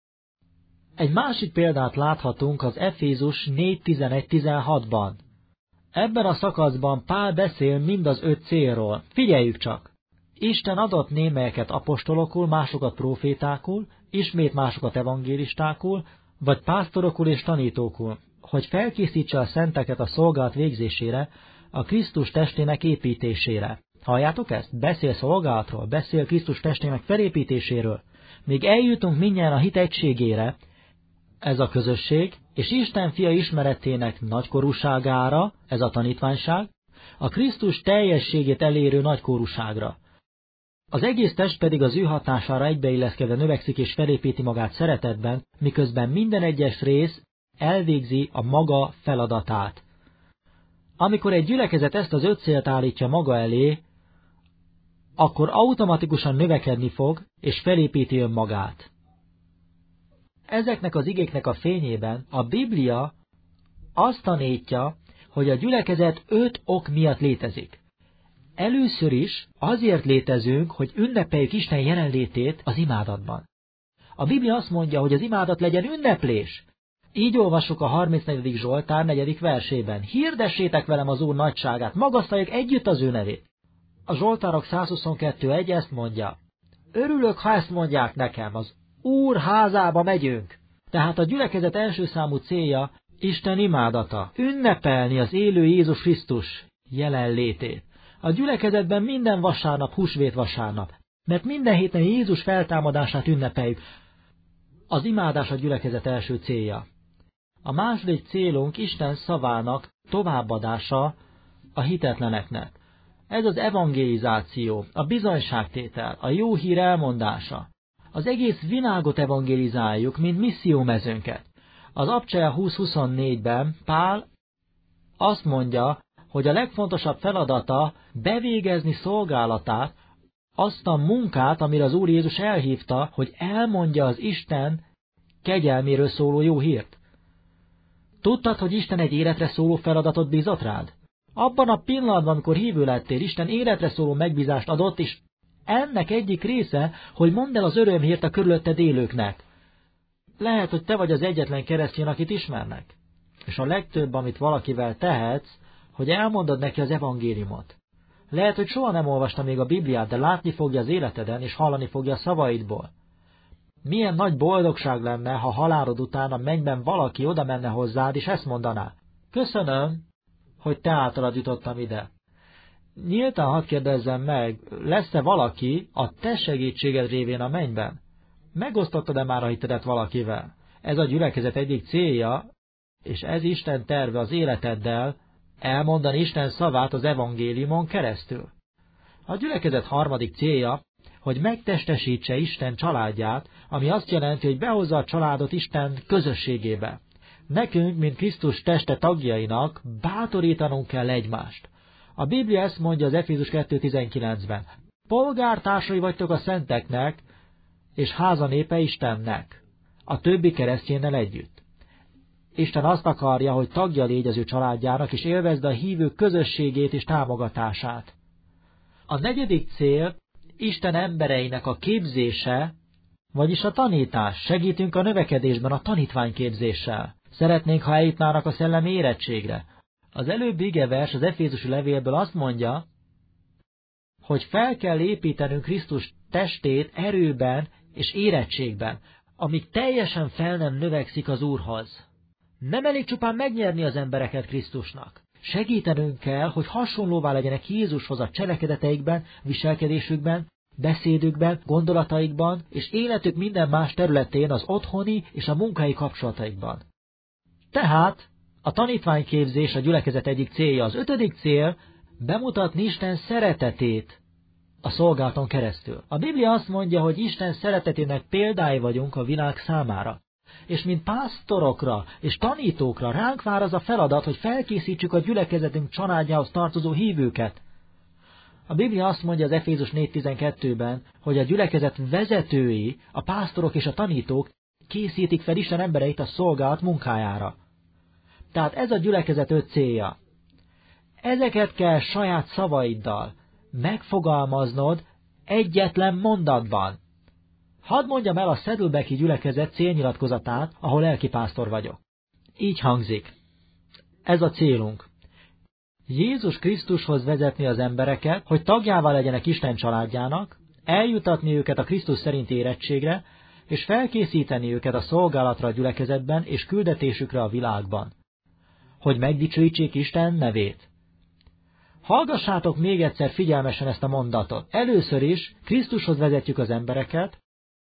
Egy másik példát láthatunk az Efézus négy tizenegy tizenhatban. Ebben a szakaszban Pál beszél mind az öt célról. Figyeljük csak! Isten adott némelyeket apostolokul, másokat profétákul, ismét másokat evangélistákul, vagy pásztorokul és tanítókul, hogy felkészítse a szenteket a szolgálat végzésére, a Krisztus testének építésére. Halljátok ezt? Beszél szolgálatról, beszél Krisztus testének felépítéséről. Még eljutunk mindjárt a hit egységére, ez a közösség, és Isten fia ismeretének nagykorúságára, ez a tanítványság, a Krisztus teljességét elérő nagykorúságra. Az egész test pedig az ő hatására egybeilleszkedve növekszik és felépíti magát szeretetben, miközben minden egyes rész elvégzi a maga feladatát. Amikor egy gyülekezet ezt az öt célt állítja maga elé, akkor automatikusan növekedni fog, és felépíti önmagát. Ezeknek az igéknek a fényében a Biblia azt tanítja, hogy a gyülekezet öt ok miatt létezik. Először is azért létezünk, hogy ünnepeljük Isten jelenlétét az imádatban. A Biblia azt mondja, hogy az imádat legyen ünneplés. Így olvassuk a harmincnegyedik Zsoltár negyedik versében. Hirdessétek velem az Úr nagyságát, magasztaljuk együtt az ő nevét. A Zsoltárok százhuszonkettő egy ezt mondja. Örülök, ha ezt mondják nekem, az Úr házába megyünk. Tehát a gyülekezet első számú célja Isten imádata, ünnepelni az élő Jézus Krisztus jelenlétét. A gyülekezetben minden vasárnap húsvét vasárnap, mert minden héten Jézus feltámadását ünnepeljük. Az imádás a gyülekezet első célja. A második célunk Isten szavának továbbadása a hitetleneknek. Ez az evangelizáció, a bizonyságtétel, a jó hír elmondása. Az egész világot evangelizáljuk, mint missziómezőnket. Az Apcsolya húsz huszonnégyben Pál azt mondja, hogy a legfontosabb feladata bevégezni szolgálatát, azt a munkát, amire az Úr Jézus elhívta, hogy elmondja az Isten kegyelméről szóló jó hírt. Tudtad, hogy Isten egy életre szóló feladatot bízott rád? Abban a pillanatban, amikor hívő lettél, Isten életre szóló megbízást adott, és ennek egyik része, hogy mondd el az örömhírt a körülötted élőknek. Lehet, hogy te vagy az egyetlen keresztény, akit ismernek. És a legtöbb, amit valakivel tehetsz, hogy elmondod neki az evangéliumot. Lehet, hogy soha nem olvasta még a Bibliát, de látni fogja az életeden, és hallani fogja a szavaidból. Milyen nagy boldogság lenne, ha halálod után a mennyben valaki oda menne hozzád, és ezt mondaná. Köszönöm, hogy te általad jutottam ide. Nyíltan hadd kérdezzem meg, lesz-e valaki a te segítséged révén a mennyben? Megosztottad-e már a hitedet valakivel? Ez a gyülekezet egyik célja, és ez Isten terve az életeddel, elmondani Isten szavát az evangéliumon keresztül. A gyülekezet harmadik célja, hogy megtestesítse Isten családját, ami azt jelenti, hogy behozza a családot Isten közösségébe. Nekünk, mint Krisztus teste tagjainak bátorítanunk kell egymást. A Biblia ezt mondja az Efézus kettő tizenkilencben. Polgártársai vagytok a szenteknek, és háza népe Istennek, a többi keresztjénnel együtt. Isten azt akarja, hogy tagja légy az ő családjának, és élvezd a hívők közösségét és támogatását. A negyedik cél Isten embereinek a képzése, vagyis a tanítás. Segítünk a növekedésben a tanítványképzéssel. Szeretnénk, ha eljutnának a szellemi érettségre. Az előbbi igevers az Efézusi levélből azt mondja, hogy fel kell építenünk Krisztus testét erőben és érettségben, amíg teljesen fel nem növekszik az Úrhoz. Nem elég csupán megnyerni az embereket Krisztusnak. Segítenünk kell, hogy hasonlóvá legyenek Jézushoz a cselekedeteikben, viselkedésükben, beszédükben, gondolataikban, és életük minden más területén az otthoni és a munkai kapcsolataikban. Tehát a tanítványképzés a gyülekezet egyik célja. Az ötödik cél bemutatni Isten szeretetét a szolgálaton keresztül. A Biblia azt mondja, hogy Isten szeretetének példái vagyunk a világ számára. És mint pásztorokra és tanítókra ránk vár az a feladat, hogy felkészítsük a gyülekezetünk családjához tartozó hívőket. A Biblia azt mondja az Efézus négy tizenkettőben, hogy a gyülekezet vezetői, a pásztorok és a tanítók készítik fel Isten embereit a szolgálat munkájára. Tehát ez a gyülekezet öt célja. Ezeket kell saját szavaiddal megfogalmaznod egyetlen mondatban. Hadd mondjam el a Saddleback-i gyülekezet célnyilatkozatát, ahol lelkipásztor vagyok. Így hangzik. Ez a célunk. Jézus Krisztushoz vezetni az embereket, hogy tagjává legyenek Isten családjának, eljutatni őket a Krisztus szerinti érettségre, és felkészíteni őket a szolgálatra a gyülekezetben és küldetésükre a világban, hogy megdicsőítsék Isten nevét. Hallgassátok még egyszer figyelmesen ezt a mondatot. Először is Krisztushoz vezetjük az embereket,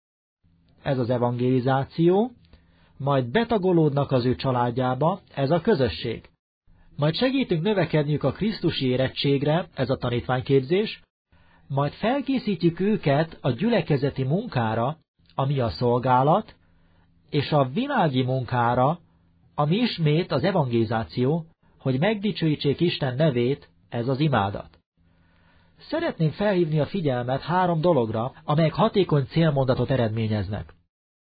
ez az evangelizáció, majd betagolódnak az ő családjába, ez a közösség. Majd segítünk növekedniük a krisztusi érettségre, ez a tanítványképzés, majd felkészítjük őket a gyülekezeti munkára, ami a szolgálat, és a világi munkára, ami ismét az evangelizáció, hogy megdicsőítsék Isten nevét, ez az imádat. Szeretném felhívni a figyelmet három dologra, amelyek hatékony célmondatot eredményeznek.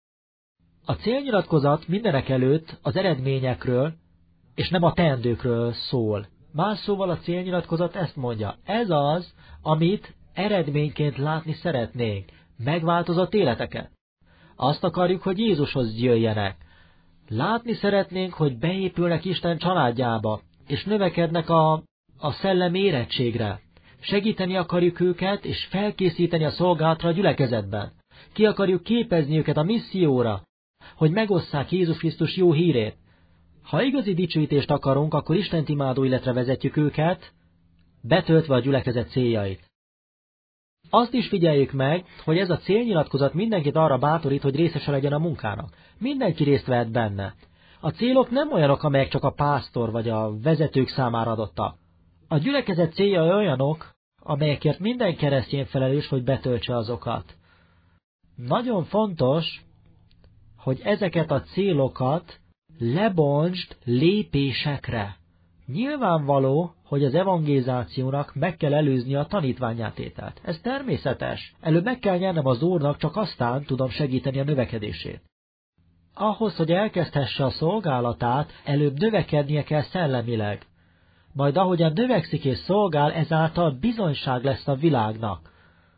A célnyilatkozat mindenek előtt az eredményekről, és nem a teendőkről szól. Más szóval a célnyilatkozat ezt mondja, ez az, amit eredményként látni szeretnénk, megváltozott életeket. Azt akarjuk, hogy Jézushoz jöjjenek. Látni szeretnénk, hogy beépülnek Isten családjába, és növekednek a, a szellemi érettségre. Segíteni akarjuk őket, és felkészíteni a szolgálatra a gyülekezetben. Ki akarjuk képezni őket a misszióra, hogy megosszák Jézus Krisztus jó hírét. Ha igazi dicsőítést akarunk, akkor Istent imádó életre vezetjük őket, betöltve a gyülekezet céljait. Azt is figyeljük meg, hogy ez a célnyilatkozat mindenkit arra bátorít, hogy részese legyen a munkának. Mindenki részt vehet benne. A célok nem olyanok, amelyek csak a pásztor vagy a vezetők számára adottak. A gyülekezet célja olyanok, amelyekért minden keresztény felelős, hogy betöltse azokat. Nagyon fontos, hogy ezeket a célokat lebontsd lépésekre. Nyilvánvaló, hogy az evangelizációnak meg kell előzni a tanítványátételt. Ez természetes. Előbb meg kell nyernem az Úrnak, csak aztán tudom segíteni a növekedését. Ahhoz, hogy elkezdhesse a szolgálatát, előbb növekednie kell szellemileg. Majd ahogyan növekszik és szolgál, ezáltal bizonyság lesz a világnak.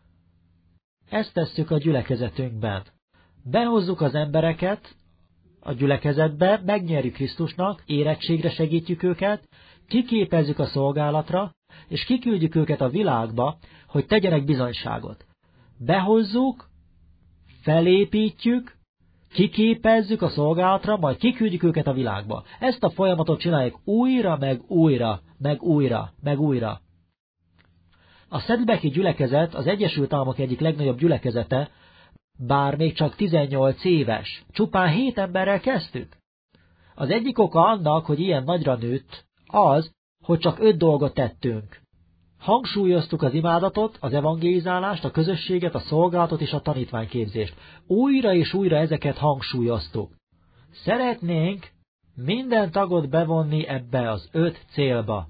Ezt tesszük a gyülekezetünkben. Behozzuk az embereket a gyülekezetbe, megnyerjük Krisztusnak, érettségre segítjük őket, kiképezzük a szolgálatra, és kiküldjük őket a világba, hogy tegyenek bizonyságot. Behozzuk, felépítjük, kiképezzük a szolgálatra, majd kiküldjük őket a világba. Ezt a folyamatot csináljuk újra, meg újra, meg újra, meg újra. A Saddleback-i gyülekezet az Egyesült Államok egyik legnagyobb gyülekezete, bár még csak tizennyolc éves. Csupán hét emberrel kezdtük. Az egyik oka annak, hogy ilyen nagyra nőtt, az, hogy csak öt dolgot tettünk. Hangsúlyoztuk az imádatot, az evangélizálást, a közösséget, a szolgálatot és a tanítványképzést. Újra és újra ezeket hangsúlyoztuk. Szeretnénk minden tagot bevonni ebbe az öt célba.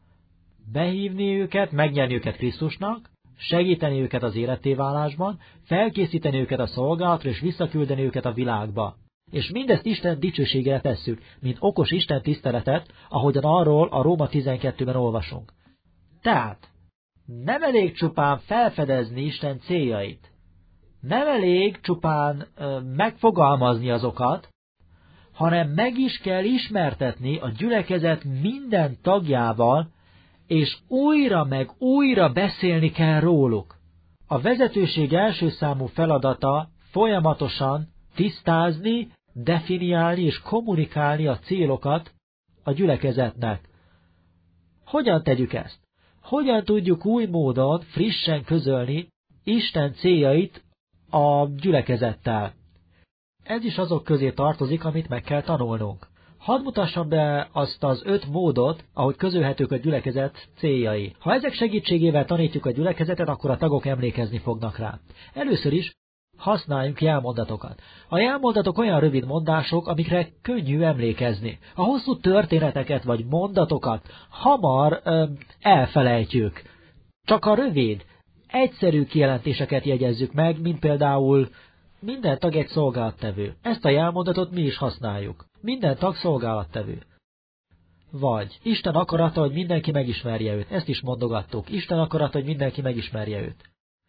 Behívni őket, megnyerni őket Krisztusnak, segíteni őket az élettéválásban, felkészíteni őket a szolgálatra és visszaküldeni őket a világba. És mindezt Isten dicsőségére tesszük, mint okos Isten tiszteletet, ahogyan arról a Róma tizenkettőben olvasunk. Tehát nem elég csupán felfedezni Isten céljait, nem elég csupán ö, megfogalmazni azokat, hanem meg is kell ismertetni a gyülekezet minden tagjával, és újra meg újra beszélni kell róluk. A vezetőség első számú feladata folyamatosan tisztázni, definiálni és kommunikálni a célokat a gyülekezetnek. Hogyan tegyük ezt? Hogyan tudjuk új módon frissen közölni Isten céljait a gyülekezettel? Ez is azok közé tartozik, amit meg kell tanulnunk. Hadd mutassam be azt az öt módot, ahogy közölhetők a gyülekezet céljai. Ha ezek segítségével tanítjuk a gyülekezetet, akkor a tagok emlékezni fognak rá. Először is használjunk jelmondatokat. A jelmondatok olyan rövid mondások, amikre könnyű emlékezni. A hosszú történeteket vagy mondatokat hamar ö, elfelejtjük. Csak a rövid, egyszerű kijelentéseket jegyezzük meg, mint például minden tag egy szolgálattevő. Ezt a jelmondatot mi is használjuk. Minden tag szolgálattevő. Vagy Isten akarata, hogy mindenki megismerje őt. Ezt is mondogattuk. Isten akarata, hogy mindenki megismerje őt.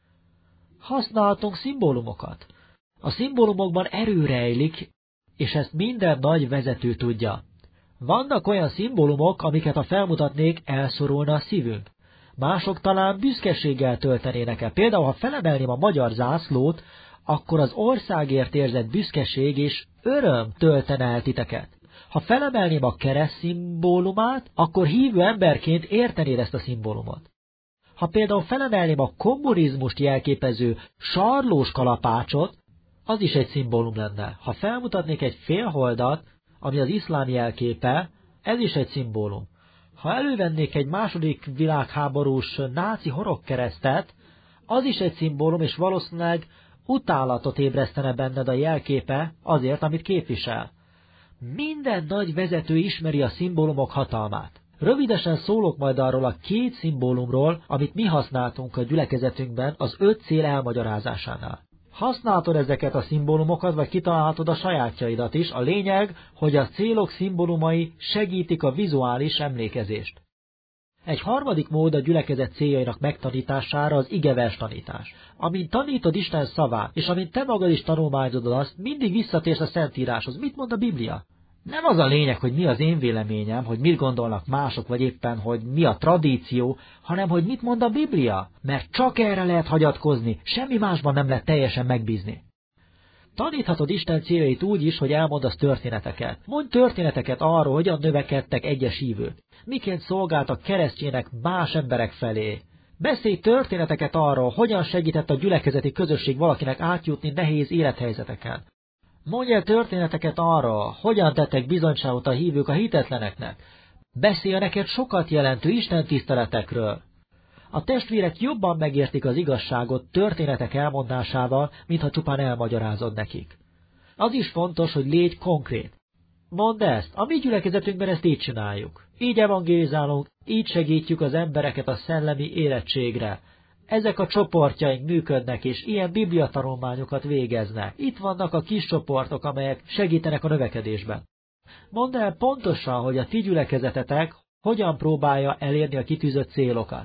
Használhatunk szimbólumokat. A szimbólumokban erő rejlik, és ezt minden nagy vezető tudja. Vannak olyan szimbólumok, amiket ha felmutatnék, elszorulna a szívünk. Mások talán büszkeséggel töltenének el. Például, ha felemelném a magyar zászlót, akkor az országért érzett büszkeség és öröm töltene el titeket. Ha felemelném a kereszt szimbólumát, akkor hívő emberként értenéd ezt a szimbólumot. Ha például felemelném a kommunizmust jelképező sarlós kalapácsot, az is egy szimbólum lenne. Ha felmutatnék egy félholdat, ami az iszlám jelképe, ez is egy szimbólum. Ha elővennék egy második világháborús náci horogkeresztet, az is egy szimbólum, és valószínűleg utálatot ébresztene benned a jelképe azért, amit képvisel. Minden nagy vezető ismeri a szimbólumok hatalmát. Rövidesen szólok majd arról a két szimbólumról, amit mi használtunk a gyülekezetünkben az öt cél elmagyarázásánál. Használhatod ezeket a szimbólumokat, vagy kitalálhatod a sajátjaidat is. A lényeg, hogy a célok szimbólumai segítik a vizuális emlékezést. Egy harmadik mód a gyülekezet céljainak megtanítására az igevers tanítás. Amint tanítod Isten szavát, és amint te magad is tanulmányozod azt, mindig visszatérsz a Szentíráshoz. Mit mond a Biblia? Nem az a lényeg, hogy mi az én véleményem, hogy mit gondolnak mások, vagy éppen, hogy mi a tradíció, hanem, hogy mit mond a Biblia, mert csak erre lehet hagyatkozni, semmi másban nem lehet teljesen megbízni. Taníthatod Isten céljait úgy is, hogy elmondasz történeteket. Mondj történeteket arról, hogyan növekedtek egyes hívők, miként szolgáltak keresztjének más emberek felé. Beszélj történeteket arról, hogyan segített a gyülekezeti közösség valakinek átjutni nehéz élethelyzeteken. Mondj el történeteket arról, hogyan tettek bizonyságot a hívők a hitetleneknek. Beszélj neked sokat jelentő Isten tiszteletekről. A testvérek jobban megértik az igazságot történetek elmondásával, mintha csupán elmagyarázod nekik. Az is fontos, hogy légy konkrét. Mondd ezt, a mi gyülekezetünkben ezt így csináljuk. Így evangélizálunk, így segítjük az embereket a szellemi érettségre. Ezek a csoportjaink működnek, és ilyen bibliatanulmányokat végeznek. Itt vannak a kis csoportok, amelyek segítenek a növekedésben. Mondd el pontosan, hogy a ti gyülekezetetek hogyan próbálja elérni a kitűzött célokat.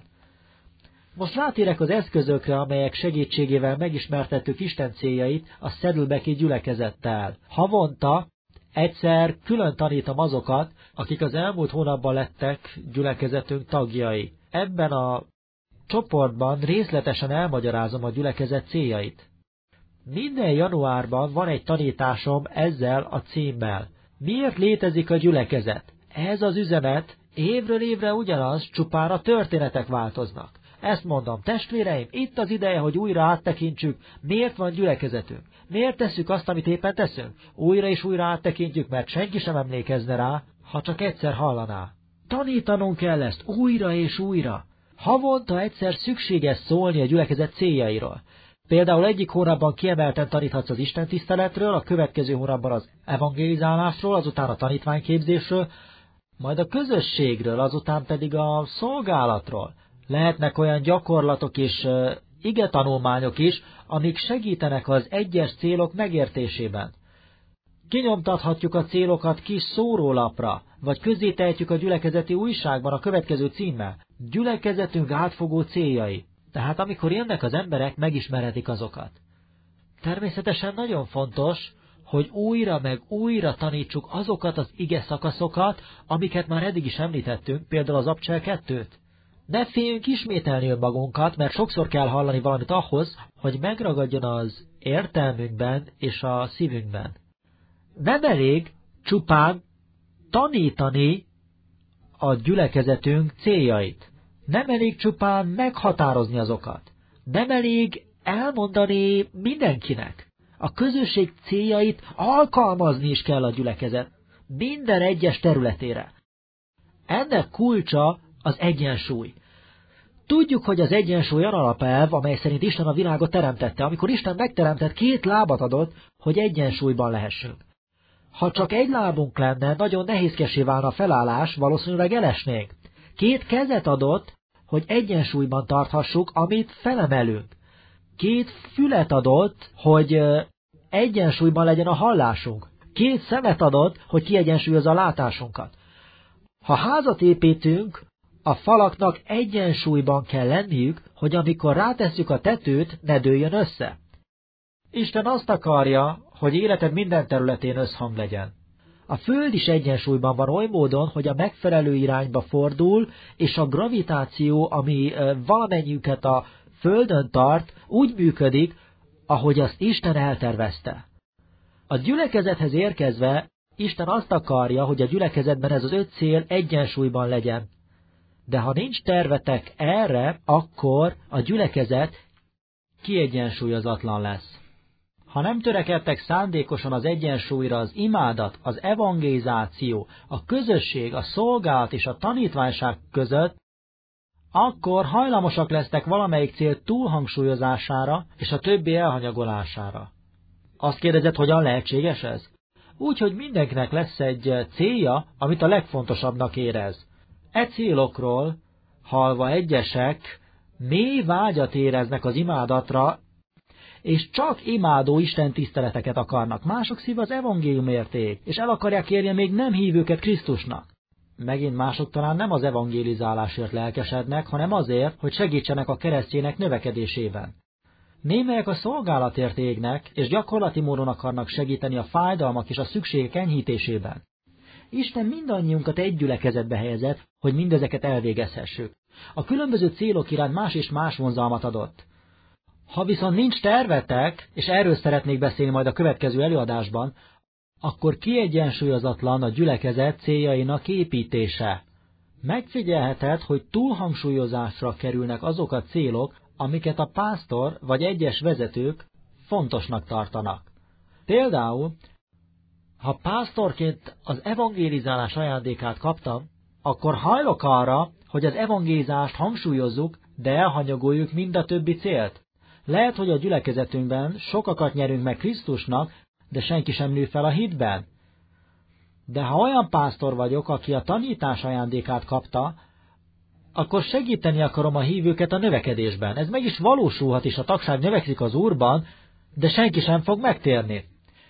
Most rátérek az eszközökre, amelyek segítségével megismertettük Isten céljait a Saddleback-i gyülekezettel. Havonta egyszer külön tanítom azokat, akik az elmúlt hónapban lettek gyülekezetünk tagjai. Ebben a csoportban részletesen elmagyarázom a gyülekezet céljait. Minden januárban van egy tanításom ezzel a címmel. Miért létezik a gyülekezet? Ez az üzenet évről évre ugyanaz, csupán a történetek változnak. Ezt mondom, testvéreim, itt az ideje, hogy újra áttekintsük, miért van gyülekezetünk. Miért tesszük azt, amit éppen teszünk? Újra és újra áttekintjük, mert senki sem emlékezne rá, ha csak egyszer hallaná. Tanítanunk kell ezt újra és újra. Havonta egyszer szükséges szólni a gyülekezet céljairól. Például egyik hónapban kiemelten taníthatsz az istentiszteletről, a következő hónapban az evangelizálásról, azután a tanítványképzésről, majd a közösségről, azután pedig a szolgálatról. Lehetnek olyan gyakorlatok és uh, igetanulmányok is, amik segítenek az egyes célok megértésében. Kinyomtathatjuk a célokat kis szórólapra, vagy közzétehetjük a gyülekezeti újságban a következő címmel. Gyülekezetünk átfogó céljai. Tehát amikor jönnek az emberek, megismerhetik azokat. Természetesen nagyon fontos, hogy újra meg újra tanítsuk azokat az ige szakaszokat, amiket már eddig is említettünk, például az Abcsel kettőt. Ne féljünk ismételni önmagunkat, mert sokszor kell hallani valamit ahhoz, hogy megragadjon az értelmünkben és a szívünkben. Nem elég csupán tanítani a gyülekezetünk céljait. Nem elég csupán meghatározni azokat. Nem elég elmondani mindenkinek. A közösség céljait alkalmazni is kell a gyülekezet minden egyes területére. Ennek kulcsa az egyensúly. Tudjuk, hogy az egyensúly olyan alapelv, amely szerint Isten a világot teremtette. Amikor Isten megteremtett, két lábat adott, hogy egyensúlyban lehessünk. Ha csak egy lábunk lenne, nagyon nehézkessé válna a felállás, valószínűleg elesnénk. Két kezet adott, hogy egyensúlyban tarthassuk, amit felemelünk. Két fület adott, hogy egyensúlyban legyen a hallásunk. Két szemet adott, hogy kiegyensúlyozza a látásunkat. Ha házat építünk, a falaknak egyensúlyban kell lenniük, hogy amikor rátesszük a tetőt, ne dőljön össze. Isten azt akarja, hogy életed minden területén összhang legyen. A Föld is egyensúlyban van oly módon, hogy a megfelelő irányba fordul, és a gravitáció, ami valamennyiüket a Földön tart, úgy működik, ahogy azt Isten eltervezte. A gyülekezethez érkezve Isten azt akarja, hogy a gyülekezetben ez az öt cél egyensúlyban legyen. De ha nincs tervetek erre, akkor a gyülekezet kiegyensúlyozatlan lesz. Ha nem törekedtek szándékosan az egyensúlyra az imádat, az evangelizáció, a közösség, a szolgálat és a tanítványság között, akkor hajlamosak lesznek valamelyik cél túlhangsúlyozására és a többi elhanyagolására. Azt kérdezed, hogyan lehetséges ez? Úgy, hogy mindenkinek lesz egy célja, amit a legfontosabbnak érez. E célokról hallva egyesek mély vágyat éreznek az imádatra, és csak imádó Isten tiszteleteket akarnak. Mások szíve az evangéliumért ég, és el akarják érni még nem hívőket Krisztusnak. Megint mások talán nem az evangélizálásért lelkesednek, hanem azért, hogy segítsenek a keresztjének növekedésében. Némelyek a szolgálatért égnek, és gyakorlati módon akarnak segíteni a fájdalmak és a szükségek enyhítésében. Isten mindannyiunkat egy gyülekezetbe helyezett, hogy mindezeket elvégezhessük. A különböző célok iránt más és más vonzalmat adott. Ha viszont nincs tervetek, és erről szeretnék beszélni majd a következő előadásban, akkor kiegyensúlyozatlan a gyülekezet céljainak építése. Megfigyelheted, hogy túlhangsúlyozásra kerülnek azok a célok, amiket a pásztor vagy egyes vezetők fontosnak tartanak. Például, ha pásztorként az evangélizálás ajándékát kaptam, akkor hajlok arra, hogy az evangélizást hangsúlyozzuk, de elhanyagoljuk mind a többi célt. Lehet, hogy a gyülekezetünkben sokakat nyerünk meg Krisztusnak, de senki sem nő fel a hitben. De ha olyan pásztor vagyok, aki a tanítás ajándékát kapta, akkor segíteni akarom a hívőket a növekedésben. Ez meg is valósulhat, és a tagság növekszik az Úrban, de senki sem fog megtérni.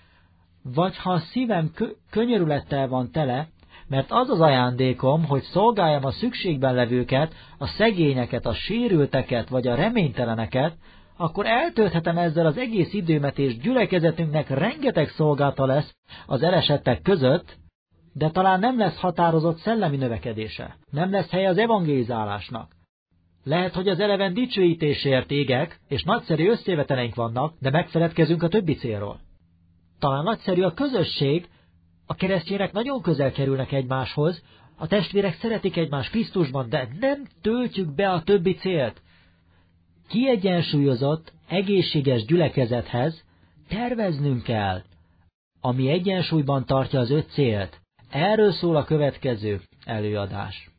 Vagy ha a szívem kö- könyörülettel van tele, mert az az ajándékom, hogy szolgáljam a szükségben levőket, a szegényeket, a sérülteket, vagy a reményteleneket, akkor eltölthetem ezzel az egész időmet, és gyülekezetünknek rengeteg szolgálata lesz az elesettek között, de talán nem lesz határozott szellemi növekedése. Nem lesz helye az evangélizálásnak. Lehet, hogy az eleven dicsőítésért égek, és nagyszerű összejöveteleink vannak, de megfeledkezünk a többi célról. Talán nagyszerű a közösség, a keresztjének nagyon közel kerülnek egymáshoz, a testvérek szeretik egymást Krisztusban, de nem töltjük be a többi célt. Kiegyensúlyozott, egészséges gyülekezethez terveznünk kell, ami egyensúlyban tartja az öt célt. Erről szól a következő előadás.